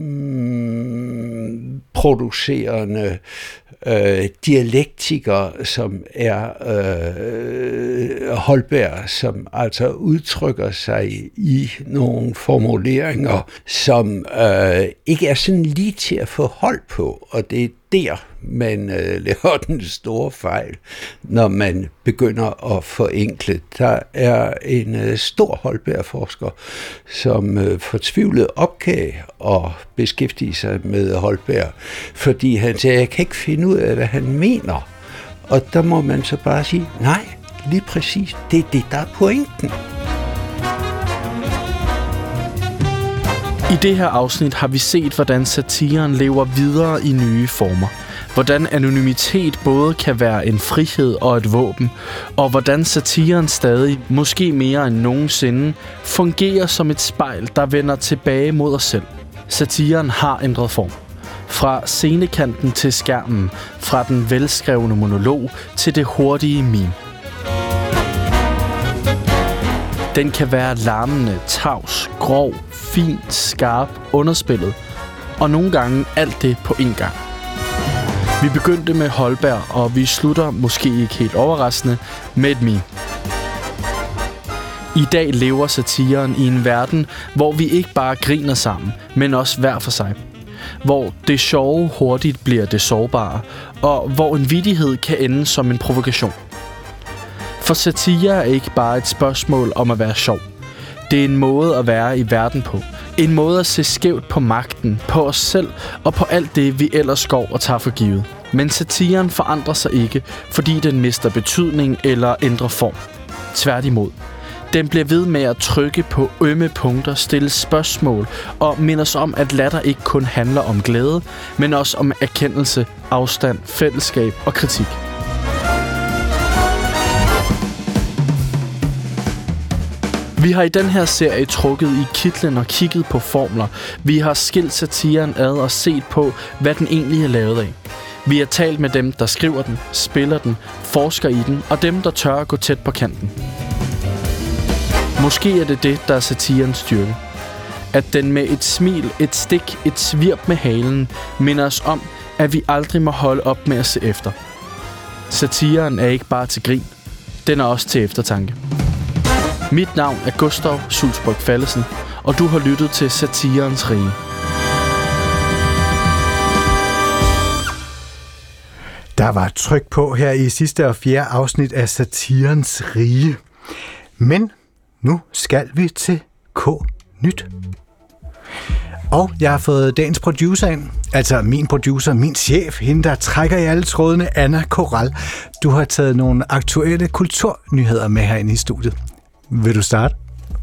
mm, producerende øh, dialektiker, som er øh, Holberg, som altså udtrykker sig i nogle formuleringer, som øh, ikke er sådan lige til at få hold på, og det er der, man øh, laver den store fejl, når man begynder at forenkle. Der er en øh, stor Holberg-forsker, som øh, fortvivlet opgav at beskæftige sig med Holberg, fordi han sagde, jeg kan ikke finde ud af, hvad han mener. Og der må man så bare sige, nej, lige præcis, det er det, der er pointen. I det her afsnit har vi set, hvordan satiren lever videre i nye former. Hvordan anonymitet både kan være en frihed og et våben, og hvordan satiren stadig, måske mere end nogensinde, fungerer som et spejl, der vender tilbage mod os selv. Satiren har ændret form. Fra scenekanten til skærmen, fra den velskrevne monolog til det hurtige meme. Den kan være larmende, tavs, grov, fin, skarp, underspillet, og nogle gange alt det på én gang. Vi begyndte med Holberg, og vi slutter, måske ikke helt overraskende, med et meme. I dag lever satiren i en verden, hvor vi ikke bare griner sammen, men også hver for sig. Hvor det sjove hurtigt bliver det sårbare, og hvor en vittighed kan ende som en provokation. For satire er ikke bare et spørgsmål om at være sjov. Det er en måde at være i verden på. En måde at se skævt på magten, på os selv og på alt det, vi ellers går og tager for givet. Men satiren forandrer sig ikke, fordi den mister betydning eller ændrer form. Tværtimod. Den bliver ved med at trykke på ømme punkter, stille spørgsmål og minde os om, at latter ikke kun handler om glæde, men også om erkendelse, afstand, fællesskab og kritik. Vi har i den her serie trukket i kitlen og kigget på formler. Vi har skilt satiren ad og set på, hvad den egentlig er lavet af. Vi har talt med dem, der skriver den, spiller den, forsker i den, og dem, der tør at gå tæt på kanten. Måske er det det, der er satirens styrke. At den med et smil, et stik, et svirp med halen, minder os om, at vi aldrig må holde op med at se efter. Satiren er ikke bare til grin, den er også til eftertanke. Mit navn er Gustav Sulsbryg Fallesen, og du har lyttet til Satirens Rige. Der var tryk på her i sidste og fjerde afsnit af Satirens Rige. Men nu skal vi til K-Nyt. Og jeg har fået dagens producer ind. Altså min producer, min chef, hende der trækker i alle trådene, Anna Koral. Du har taget nogle aktuelle kulturnyheder med herinde i studiet. Vil du starte?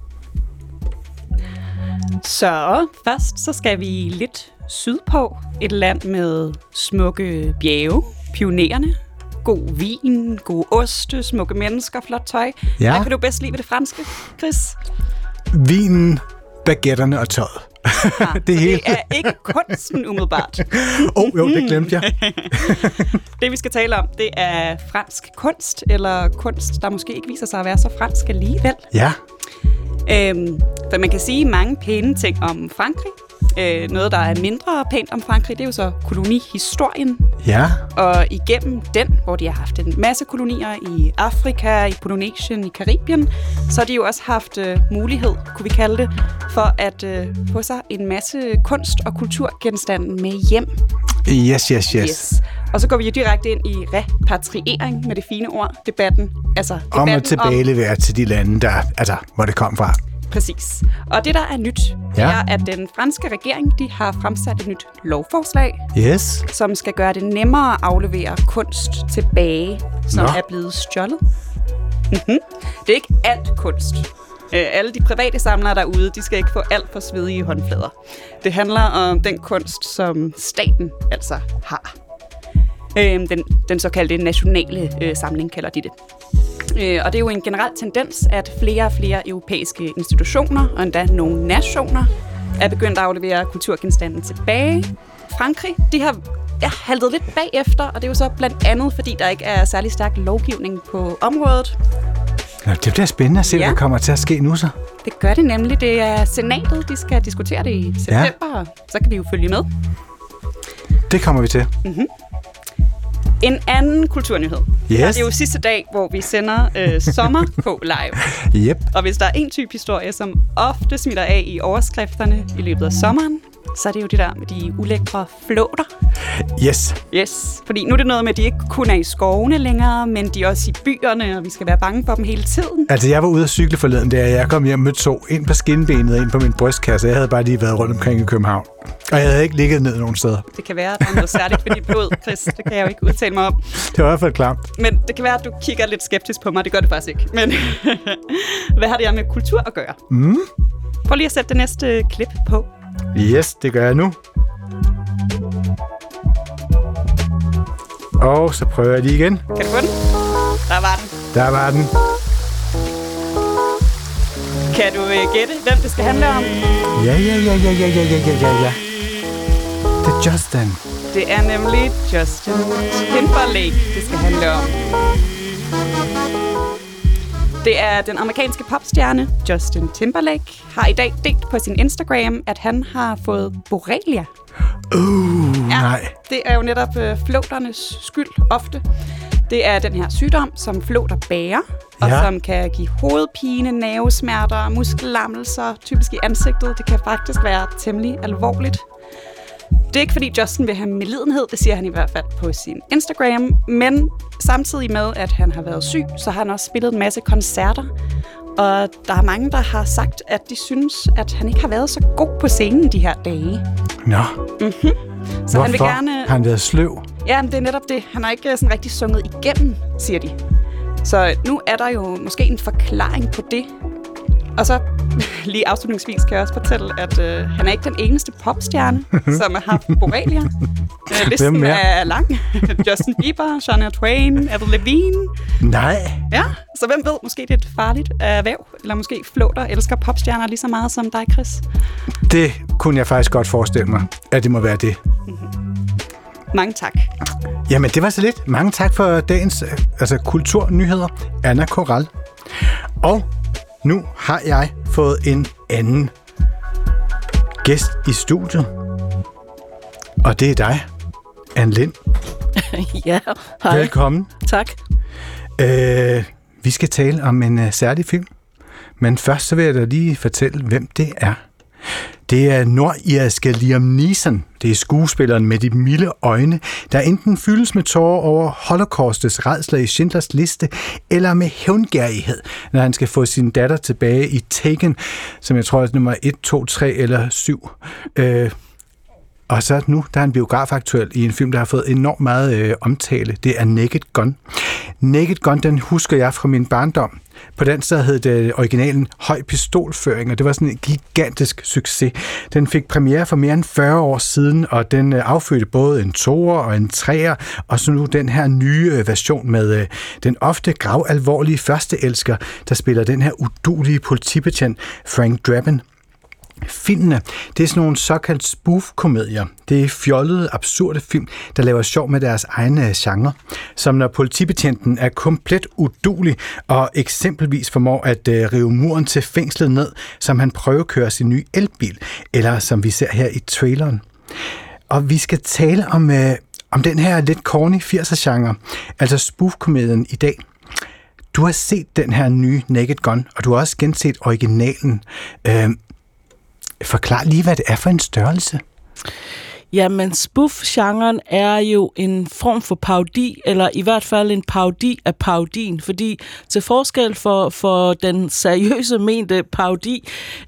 Så først så skal vi lidt sydpå. Et land med smukke bjerge, pionererne, god vin, god oste, smukke mennesker, flot tøj. Ja. Hvad kan du bedst lide ved det franske, Chris? Vinen, baguetterne og tøjet. Ja, det, hele. det er ikke kunsten umiddelbart. Åh, oh, jo, det glemte jeg. Det, vi skal tale om, det er fransk kunst, eller kunst, der måske ikke viser sig at være så fransk alligevel. Ja. Øhm, for man kan sige mange pæne ting om Frankrig. Øh, noget, der er mindre pænt om Frankrig, det er jo så kolonihistorien. Ja. Og igennem den, hvor de har haft en masse kolonier i Afrika, i Polynesien, i Karibien, så har de jo også haft øh, mulighed, kunne vi kalde det, for at øh, få sig en masse kunst- og kulturgenstande med hjem. Yes, yes, yes. yes. Og så går vi jo direkte ind i repatriering med det fine ord, debatten. Altså, debatten om at tilbagelevere om... til de lande, der, altså, hvor det kom fra. Præcis. Og det, der er nyt, ja. er, at den franske regering, de har fremsat et nyt lovforslag, yes. som skal gøre det nemmere at aflevere kunst tilbage, som Nå. er blevet stjålet. Mm-hmm. Det er ikke alt kunst. Øh, alle de private samlere derude, de skal ikke få alt for svedige håndflader. Det handler om den kunst, som staten altså har. Øh, den, den såkaldte nationale øh, samling kalder de det. Øh, og det er jo en generel tendens, at flere og flere europæiske institutioner, og endda nogle nationer, er begyndt at aflevere kulturgenstande tilbage. Frankrig, de har ja, haltet lidt bagefter, og det er jo så blandt andet, fordi der ikke er særlig stærk lovgivning på området. Ja, det bliver spændende at se, ja. hvad der kommer til at ske nu så. Det gør det nemlig. Det er senatet, de skal diskutere det i september, ja. Så kan vi jo følge med. Det kommer vi til. Mm-hmm. En anden kulturnyhed. Yes. Det er jo sidste dag, hvor vi sender øh, sommer på live. Yep. Og hvis der er en type historie, som ofte smitter af i overskrifterne i løbet af sommeren, så er det jo det der med de ulækre flåter. Yes. Yes, fordi nu er det noget med, at de ikke kun er i skovene længere, men de er også i byerne, og vi skal være bange for dem hele tiden. Altså, jeg var ude at cykle forleden, der jeg kom hjem med to. En på skinbenet og en på min brystkasse. Jeg havde bare lige været rundt omkring i København. Og jeg havde ikke ligget ned nogen steder. Det kan være, at der er noget særligt ved dit blod, Chris. Det kan jeg jo ikke udtale mig om. Det var i hvert fald klamt. Men det kan være, at du kigger lidt skeptisk på mig. Det gør det faktisk ikke. Men hvad har det her med kultur at gøre? Mm. Prøv lige at sætte det næste klip på. Yes, det gør jeg nu. Og så prøver jeg lige igen. Kan du få den? Der var den. Der var den. Kan du øh, gætte, hvem det skal handle om? Ja, ja, ja, ja, ja, ja, ja, ja, ja. Det er Justin. Det er nemlig Justin Timberlake, det skal handle om. Det er den amerikanske popstjerne Justin Timberlake, har i dag delt på sin Instagram, at han har fået borrelia. Uh, ja, nej. Det er jo netop øh, flåternes skyld ofte. Det er den her sygdom, som flåter bærer, og ja. som kan give hovedpine, nervesmerter, muskellammelser, typisk i ansigtet. Det kan faktisk være temmelig alvorligt. Det er ikke fordi Justin vil have medlidenhed, det siger han i hvert fald på sin Instagram, men samtidig med, at han har været syg, så har han også spillet en masse koncerter. Og der er mange, der har sagt, at de synes, at han ikke har været så god på scenen de her dage. Nå. Mm-hmm. Så Hvorfor? han vil gerne... Har han været sløv? Ja, men det er netop det. Han har ikke sådan rigtig sunget igennem, siger de. Så nu er der jo måske en forklaring på det. Og så lige afslutningsvis kan jeg også fortælle, at øh, han er ikke den eneste popstjerne, som har haft borrelia. Øh, listen er lang. Justin Bieber, Shania Twain, Avril Lavigne. Nej. Ja, så hvem ved, måske det er et farligt erhverv, eller måske flåter elsker popstjerner lige så meget som dig, Chris. Det kunne jeg faktisk godt forestille mig, at det må være det. Mm-hmm. Mange tak. Jamen, det var så lidt. Mange tak for dagens altså, kulturnyheder. Anna Koral. Og nu har jeg fået en anden gæst i studiet. Og det er dig, Anne Lind. Ja, hej. Velkommen. Tak. Øh, vi skal tale om en uh, særlig film. Men først så vil jeg da lige fortælle, hvem det er. Det er nordirske Liam Neeson. Det er skuespilleren med de milde øjne, der enten fyldes med tårer over holocaustets rædsler i Schindlers Liste, eller med hævngærighed, når han skal få sin datter tilbage i Taken, som jeg tror er nummer et, to, tre eller syv. Øh, og så nu, der er han biografaktuel i en film, der har fået enormt meget øh, omtale. Det er Naked Gun. Naked Gun, den husker jeg fra min barndom. På den sted hed det originalen Høj Pistolføring, og det var sådan en gigantisk succes. Den fik premiere for mere end fyrre år siden, og den affødte både en toer og en treer, og så nu den her nye version med den ofte gravalvorlige førsteelsker, der spiller den her udulige politibetjent Frank Drebin. Filmene, det er sådan nogle såkaldt spoof-komedier. Det er fjollede, absurde film, der laver sjov med deres egne genre. Som når politibetjenten er komplet uduelig og eksempelvis formår at uh, rive muren til fængslet ned, som han prøvekører sin nye elbil, eller som vi ser her i traileren. Og vi skal tale om, uh, om den her lidt corny firser-genre, altså spoof-komedien i dag. Du har set den her nye Naked Gun, og du har også genset originalen. Uh, Forklar lige, hvad det er for en størrelse. Jamen, spoof-genren er jo en form for parodi, eller i hvert fald en parodi af parodien, fordi til forskel for, for den seriøse mente parodi,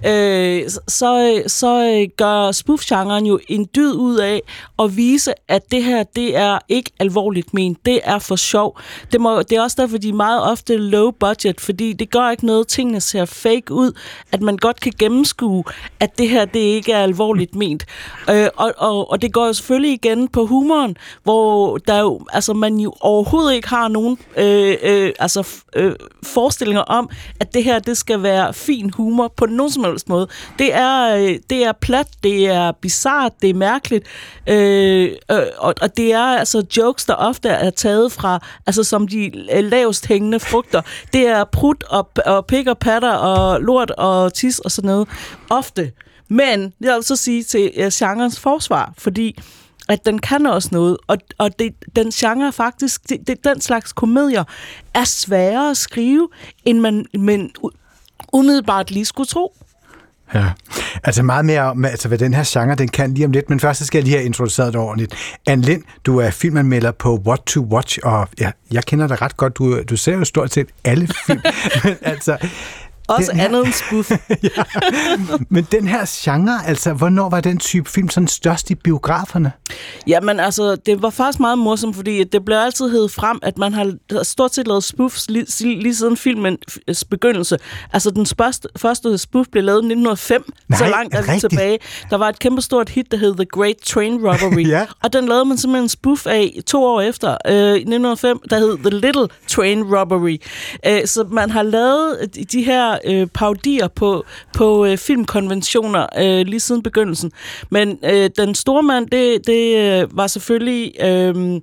øh, så, så gør spoof-genren jo en dyd ud af at vise, at det her, det er ikke alvorligt ment, det er for sjov. Det, må, det er også derfor, de er meget ofte low budget, fordi det gør ikke noget, tingene ser fake ud, at man godt kan gennemskue, at det her, det ikke er alvorligt ment. Øh, og, og Og det går jo selvfølgelig igen på humoren, hvor der jo, altså man jo overhovedet ikke har nogen øh, øh, altså, øh, forestillinger om, at det her, det skal være fin humor på nogen som helst måde. Det er, øh, det er plat, det er bizarrt, det er mærkeligt, øh, øh, og, og det er altså jokes, der ofte er taget fra, altså som de lavest hængende frugter. Det er prut og, og pik og patter og lort og tis og sådan noget. Ofte. Men det vil altså sige til uh, genrens forsvar, fordi at den kan også noget, og, og det, den genre faktisk, det, det, den slags komedier er sværere at skrive, end man men umiddelbart lige skulle tro. Ja, altså meget mere om, altså hvad den her genre, den kan lige om lidt, men først så skal jeg lige have introduceret det ordentligt. Anne Lind, du er filmanmelder på What to Watch, og ja, jeg kender dig ret godt, du, du ser jo stort set alle film, men altså... Også her, andet end spoof. Ja. Men den her genre, altså, hvornår var den type film sådan størst i biograferne? Jamen, altså, det var faktisk meget morsomt, fordi det blev altid heddet frem, at man har stort set lavet spoofs lige, lige siden filmens begyndelse. Altså, den første, første spoof blev lavet i nitten hundrede og fem, Nej, så langt er vi tilbage. Der var et kæmpestort hit, der hed The Great Train Robbery, ja. Og den lavede man simpelthen en spoof af to år efter, øh, i nitten hundrede og fem, der hed The Little Train Robbery. Øh, så man har lavet de her Øh, parodier på, på øh, filmkonventioner øh, lige siden begyndelsen. Men øh, den store mand, det, det øh, var selvfølgelig øh,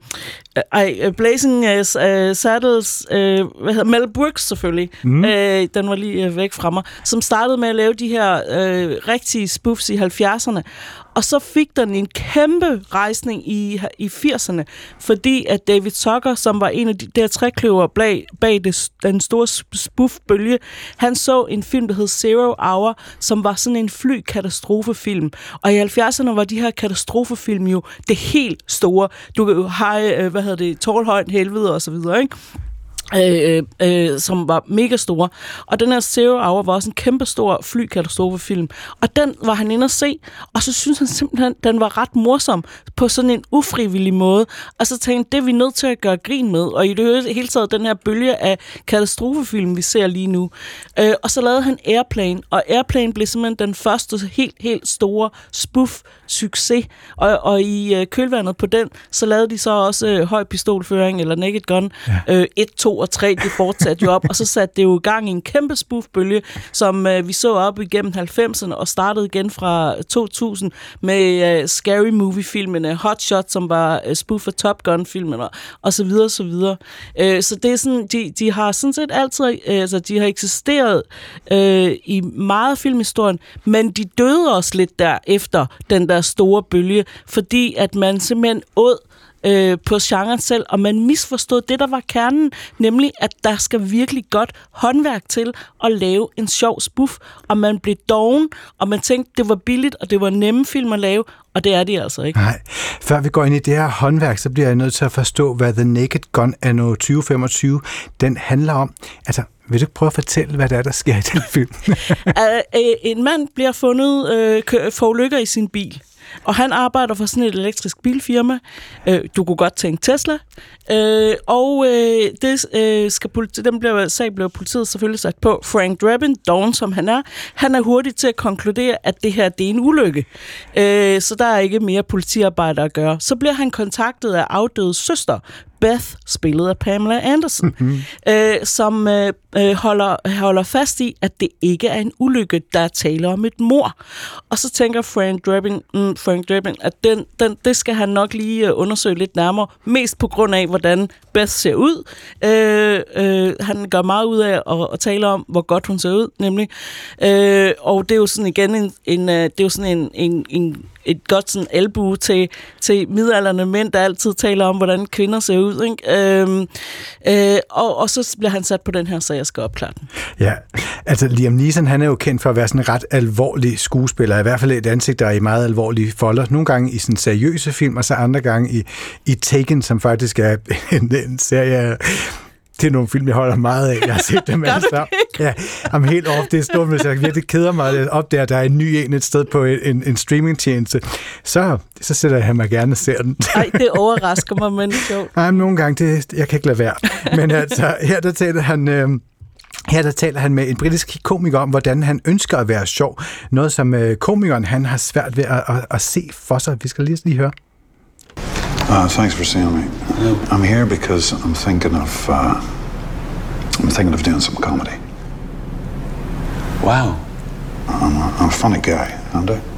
øh, Blazing øh, Saddles, øh, hvad hedder, Mel Brooks selvfølgelig. Mm. Øh, den var lige øh, væk fra mig. Som startede med at lave de her øh, rigtige spoofs i halvfjerdserne. Og så fik den en kæmpe rejsning i, i firserne, fordi at David Zucker, som var en af de der trækløver bag, bag det, den store spoof-bølge, han så en film, der hed Zero Hour, som var sådan en flykatastrofefilm. Og i halvfjerdserne var de her katastrofefilm jo det helt store. Du kan jo have, hvad hedder det, tårlhøjt helvede og så videre, ikke? Øh, øh, som var mega store. Og den her Zero Hour var også en kæmpe stor flykatastrofefilm. Og den var han inde at se, og så synes han simpelthen, den var ret morsom på sådan en ufrivillig måde. Og så tænkte han, det er vi nødt til at gøre grin med. Og i det hele taget den her bølge af katastrofefilm, vi ser lige nu. Øh, og så lavede han Airplane, og Airplane blev simpelthen den første helt, helt store spoof-succes. Og, og i øh, kølvandet på den, så lavede de så også øh, høj pistolføring, eller Naked Gun, ja. øh, et, to og tre, det fortsatte jo op, og så satte det jo i gang i en kæmpe spoofbølge, som øh, vi så op igennem halvfemserne, og startede igen fra to tusind med øh, Scary Movie-filmene, Hot Shot, som var øh, spoof af Top Gun-filmene, og så videre, så videre. Øh, så det er sådan, de, de har sådan set altid, øh, altså de har eksisteret øh, i meget filmhistorien, men de døde også lidt der efter den der store bølge, fordi at man simpelthen åd Øh, på genren selv, og man misforstod det, der var kernen, nemlig, at der skal virkelig godt håndværk til at lave en sjov spoof, og man blev doven, og man tænkte, det var billigt, og det var nemme film at lave, og det er de altså ikke. Nej. Før vi går ind i det her håndværk, så bliver jeg nødt til at forstå, hvad The Naked Gun anno tyve femogtyve, den handler om. Altså, vil du prøve at fortælle, hvad der er, der sker i den film? En mand bliver fundet øh, forulykker i sin bil. Og han arbejder for sådan et elektrisk bilfirma. Øh, du kunne godt tænke Tesla. Øh, og øh, det, øh, skal politi- den bliver, sag bliver politiet selvfølgelig sat på. Frank Drebin, Dawn som han er, han er hurtig til at konkludere, at det her det er en ulykke. Øh, så der er ikke mere politiarbejde at gøre. Så bliver han kontaktet af afdøde søster, Beth, spillet af Pamela Anderson, mm-hmm. øh, som øh, holder, holder fast i, at det ikke er en ulykke, der er tale om et mord. Og så tænker Frank Drebin, mm, Frank Drebin at den, den, det skal han nok lige undersøge lidt nærmere, mest på grund af, hvordan Beth ser ud. Øh, øh, han gør meget ud af at, at tale om, hvor godt hun ser ud, nemlig. Øh, og det er jo sådan igen en, en, det er jo sådan en, en, en et godt sådan albue til, til midaldrende mænd, der altid taler om, hvordan kvinder ser ud. Ikke? Øhm, øh, og, og så bliver han sat på den her, så jeg skal opklare den. Ja, altså Liam Neeson, han er jo kendt for at være sådan en ret alvorlig skuespiller, i hvert fald et ansigt, der er i meget alvorlige folder. Nogle gange i sådan seriøse film, og så andre gange i, i Taken, som faktisk er en, en serie. Det er nogle film, jeg holder meget af. Jeg har set dem alle sammen. Ja, I'm helt off. Det er stort, hvis jeg virkelig keder mig at opdage, at der er en ny en et sted på en, en streamingtjeneste. Så, så sætter jeg mig gerne og ser den. Nej, det overrasker mig, men det er sjovt. Nej, nogle gange, det, jeg kan ikke lade være. Men altså, her der taler han... Øh, Her der taler han med en britisk komiker om, hvordan han ønsker at være sjov. Noget, som øh, komikeren han har svært ved at, at, at se for sig. Vi skal lige, lige høre. Uh, thanks for seeing me. I'm here because I'm thinking of uh, I'm thinking of doing some comedy. Wow. I'm a, I'm a funny guy, aren't I?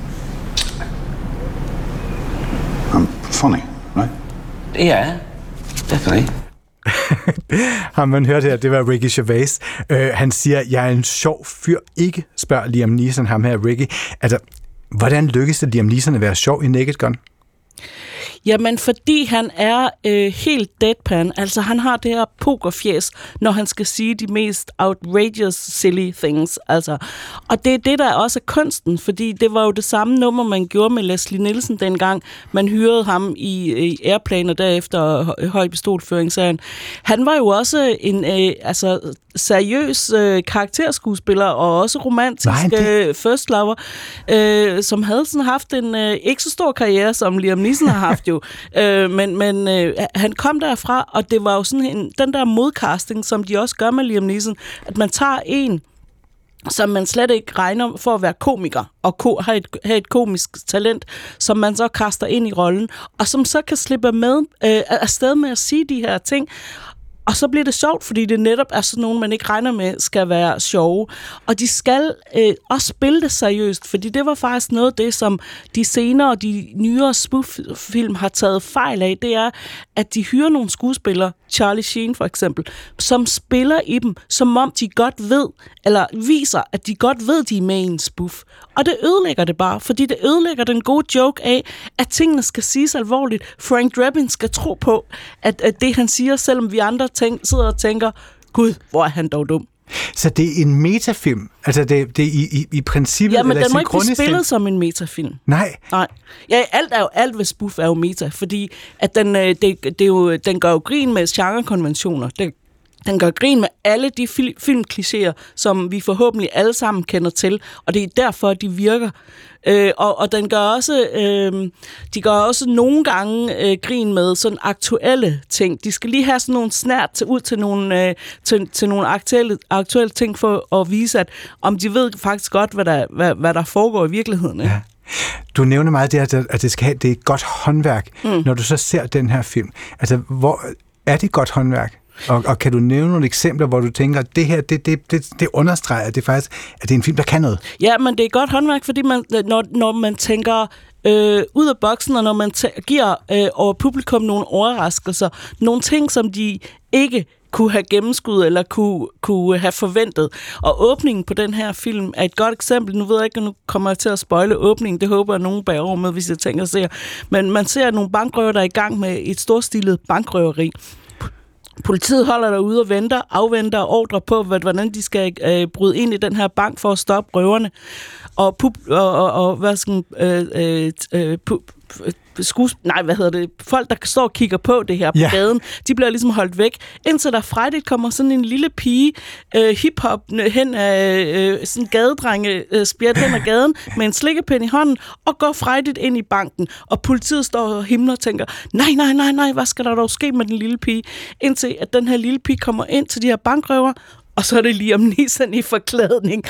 I'm funny, right? Yeah, definitely. Har man hørt her, det var Ricky Gervais. Uh, han siger, jeg er en sjov fyr. Ikke spørg Liam Neeson ham her, Ricky. Altså, hvordan lykkes det Liam Neeson at være sjov i Naked Gun? Jamen, fordi han er øh, helt deadpan. Altså, han har det her pokerfjæs, når han skal sige de mest outrageous, silly things. Altså. Og det er det, der også er kunsten, fordi det var jo det samme nummer, man gjorde med Leslie Nielsen dengang. Man hyrede ham i, i Airplane og derefter høj pistolføring. Han var jo også en øh, altså, seriøs øh, karakterskuespiller og også romantisk øh, first lover, øh, som havde sådan haft en øh, ikke så stor karriere, som Liam Neeson har haft jo. øh, men men øh, han kom derfra, og det var jo sådan en, den der modcasting, som de også gør med Liam Neeson, at man tager en, som man slet ikke regner for at være komiker, og ko- have, et, have et komisk talent, som man så kaster ind i rollen, og som så kan slippe med øh, afsted med at sige de her ting. Og så bliver det sjovt, fordi det netop er sådan nogen, man ikke regner med, skal være sjove. Og de skal øh, også spille det seriøst, fordi det var faktisk noget af det, som de senere, de nyere spoof-film har taget fejl af, det er, at de hyrer nogle skuespillere, Charlie Sheen for eksempel, som spiller i dem, som om de godt ved, eller viser, at de godt ved, de er med i en spoof. Og det ødelægger det bare, fordi det ødelægger den gode joke af, at tingene skal siges alvorligt. Frank Drebin skal tro på, at, at det han siger, selvom vi andre tænk, sidder og tænker, gud, hvor er han dog dum. Så det er en metafilm? Altså det, det er i, i, i princippet? Ja, men eller den må ikke blive spillet som en metafilm. Nej? Nej. Ja, alt, er jo, alt ved spoof er jo meta, fordi at den, det, det er jo, den gør jo grin med genrekonventioner. Det Den gør grin med alle de fil- filmklichéer, som vi forhåbentlig alle sammen kender til, og det er derfor, de virker. Øh, og, og den gør også, øh, de gør også nogle gange øh, grin med sådan aktuelle ting. De skal lige have sådan nogle snært til, ud til nogle, øh, til, til nogle aktuelle, aktuelle ting for at vise, at om de ved faktisk godt, hvad der, hvad, hvad der foregår i virkeligheden. Ikke? Ja. Du nævner meget det, at det skal have det er et godt håndværk, mm. når du så ser den her film. Altså, hvor er det godt håndværk? Og, og kan du nævne nogle eksempler, hvor du tænker, at det her, det, det, det, det understreger, at det faktisk at det er en film, der kan noget? Ja, men det er godt håndværk, fordi man, når, når man tænker øh, ud af boksen, og når man t- giver øh, over publikum nogle overraskelser, nogle ting, som de ikke kunne have gennemskudt eller kunne, kunne have forventet. Og åbningen på den her film er et godt eksempel. Nu ved jeg ikke, om nu kommer jeg til at spoile åbningen. Det håber jeg, at nogen bagover med, hvis jeg tænker at se. Men man ser nogle bankrøver, der er i gang med et storstilet bankrøveri. Politiet holder derude og venter, afventer og ordrer på, hvordan de skal øh, bryde ind i den her bank for at stoppe røverne. Og, pub- og, og, og hvad skal øh, øh, øh, pub- Skues- Nej, hvad hedder det? Folk, der står og kigger på det her på ja. gaden, de bliver ligesom holdt væk, indtil der frejdigt kommer sådan en lille pige, øh, hip-hop hen af øh, sådan en gadedrenge, øh, spjert hen ad gaden, med en slikkepind i hånden, og går frejdigt ind i banken. Og politiet står og himler og tænker, nej, nej, nej, nej, hvad skal der dog ske med den lille pige? Indtil at den her lille pige kommer ind til de her bankrøver, og så er det Liam Neeson i forklædning,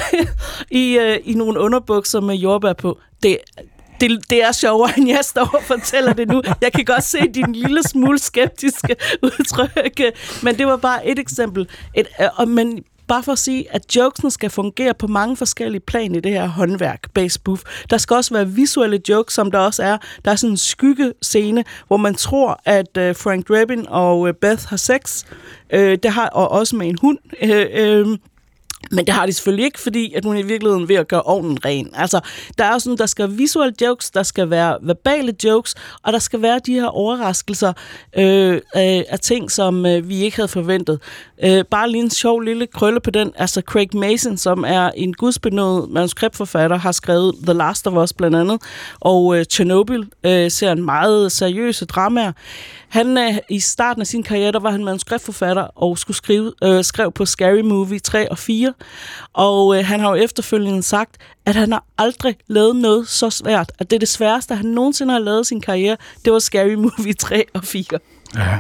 I, øh, i nogle underbukser med jordbær på. Det Det, det er sjovere, end jeg står og fortæller det nu. Jeg kan godt se din lille smule skeptiske udtryk, men det var bare et eksempel. Et, og, men bare for at sige, at jokesene skal fungere på mange forskellige plan i det her håndværk bag spoof. Der skal også være visuelle jokes, som der også er. Der er sådan en skyggescene, hvor man tror, at uh, Frank Drebin og uh, Beth har sex. Uh, det har og også med en hund. Uh, uh, Men det har de selvfølgelig ikke, fordi at hun er i virkeligheden ved at gøre ovnen ren. Altså, der er sådan, der skal være visuelle jokes, der skal være verbale jokes, og der skal være de her overraskelser øh, af, af ting, som øh, vi ikke havde forventet. Øh, bare lige en sjov lille krølle på den. Altså, Craig Mason, som er en gudsbenådet manuskriptforfatter, har skrevet The Last of Us blandt andet, og øh, Chernobyl øh, ser en meget seriøse dramaer. Han øh, i starten af sin karriere, der var han manuskriptforfatter og skulle skrive, øh, skrev på Scary Movie tre og fire. Og øh, han har jo efterfølgende sagt, at han har aldrig lavet noget så svært. At det er det sværeste, han nogensinde har lavet i sin karriere, det var Scary Movie tre og fire. Ja.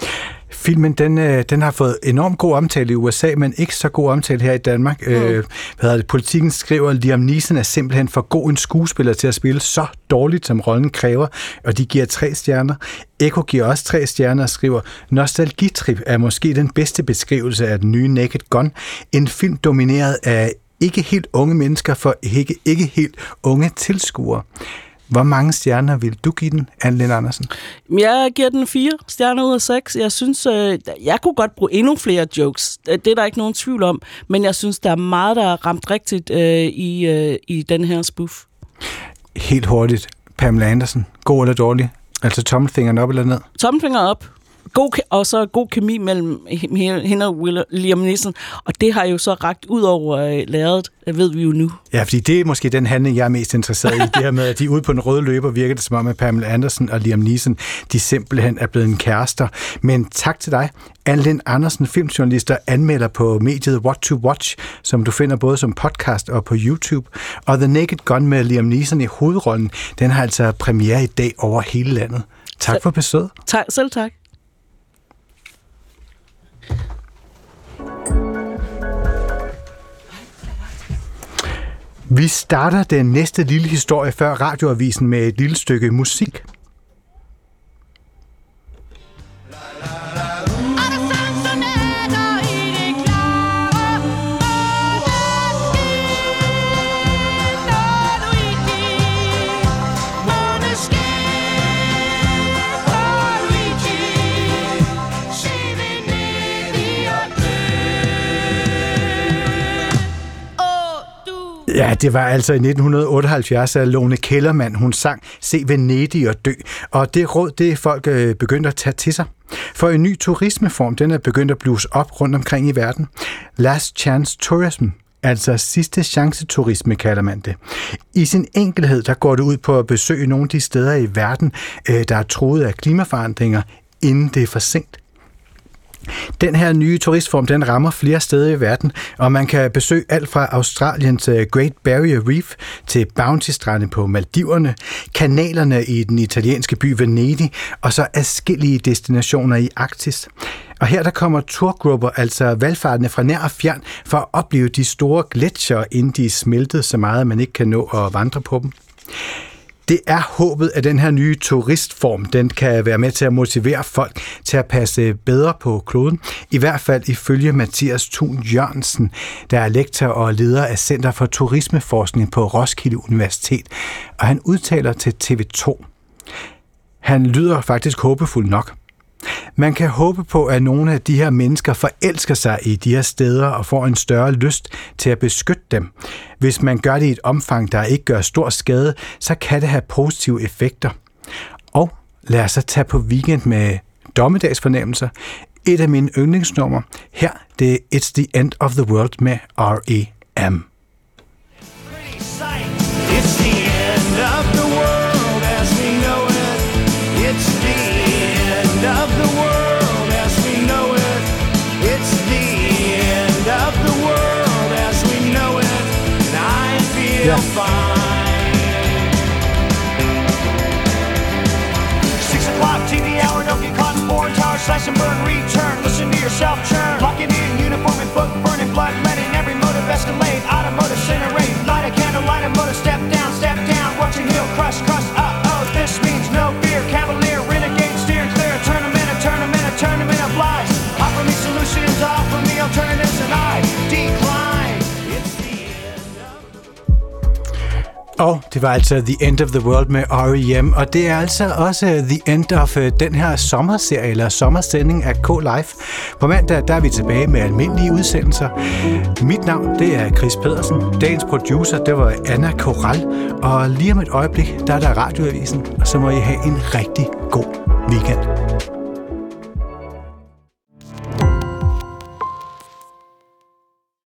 Filmen, den, den har fået enormt god omtale i U S A, men ikke så god omtale her i Danmark. Mm. Øh, hvad hedder det? Politikken skriver, at Liam Neeson er simpelthen for god en skuespiller til at spille så dårligt, som rollen kræver, og de giver tre stjerner. Echo giver også tre stjerner og skriver, Nostalgitrip er måske den bedste beskrivelse af den nye Naked Gun. En film domineret af ikke helt unge mennesker for ikke, ikke helt unge tilskuere. Hvor mange stjerner vil du give den, Anne-Lene Andersen? Jeg giver den fire stjerner ud af seks. Jeg synes, øh, jeg kunne godt bruge endnu flere jokes. Det er der ikke nogen tvivl om. Men jeg synes, der er meget, der er ramt rigtigt øh, i, øh, i den her spoof. Helt hurtigt. Pamela Andersen. God eller dårlig? Altså tommelfingeren op eller ned? Tommelfingeren op. God, og så god kemi mellem hende og Liam Neeson. Og det har jo så rakt ud over øh, lærredet, ved vi jo nu. Ja, fordi det er måske den handling, jeg er mest interesseret i. Det her med, at de ude på den røde løber virker det som om, at Pamela Andersen og Liam Neeson, de simpelthen er blevet en kærester. Men tak til dig, Anne-Lene Andersen, filmjournalist og anmelder på mediet What to Watch, som du finder både som podcast og på YouTube. Og The Naked Gun med Liam Neeson i hovedrollen, den har altså premiere i dag over hele landet. Tak for besøget. Tak, selv tak. Vi starter den næste lille historie før radioavisen med et lille stykke musik. Ja, det var altså i nitten otteoghalvfjerds, at Lone Kellermann, hun sang Se Venedig og dø. Og det råd, det er folk øh, begyndt at tage til sig. For en ny turismeform, den er begyndt at bluse op rundt omkring i verden. Last Chance Tourism, altså sidste chance turisme, kalder man det. I sin enkelhed, der går det ud på at besøge nogle af de steder i verden, øh, der er truet af klimaforandringer, inden det er for sent. Den her nye turistform, den rammer flere steder i verden, og man kan besøge alt fra Australiens Great Barrier Reef til Bounty-strande på Maldiverne, kanalerne i den italienske by Venedig, og så adskillige destinationer i Arktis. Og her der kommer turgrupper, altså valfartende fra nær og fjern, for at opleve de store gletsjere, inden de er smeltet så meget, at man ikke kan nå at vandre på dem. Det er håbet, at den her nye turistform, den kan være med til at motivere folk til at passe bedre på kloden. I hvert fald ifølge Mathias Thun Jørgensen, der er lektor og leder af Center for Turismeforskning på Roskilde Universitet. Og han udtaler til T V to. Han lyder faktisk håbefuld nok. Man kan håbe på, at nogle af de her mennesker forelsker sig i de her steder og får en større lyst til at beskytte dem. Hvis man gør det i et omfang, der ikke gør stor skade, så kan det have positive effekter. Og lad os så tage på weekend med dommedagsfornemmelser. Et af mine yndlingsnummer her, det er It's the End of the World med R E M. It's the end of the world as we know it. It's the end of the world as we know it. It's the end of the world as we know it. And I feel yeah. fine. Six o'clock T V hour, don't get caught in foreign tower, slash and burn, return. Listen to yourself churn. Locking in uniform and book, burning blood, letting every motive escalate. Automotive incinerate, light a candle, light a motor, step down, step down. Watching heel crush, crush, uh oh. This means no fear, cavalier, renegade, steering clear. A tournament, a tournament, a tournament of lies. Offer me solutions, offer me alternatives, and I decline. It's the end of... Og det var altså The End of the World med R E M, og det er altså også The End of uh, den her sommerserie, eller sommersending af K-Live. På mandag, der er vi tilbage med almindelige udsendelser. Mit navn, det er Chris Pedersen. Dagens producer, det var Anna Koral. Og lige om et øjeblik, der er der Radioavisen, og så må I have en rigtig god weekend.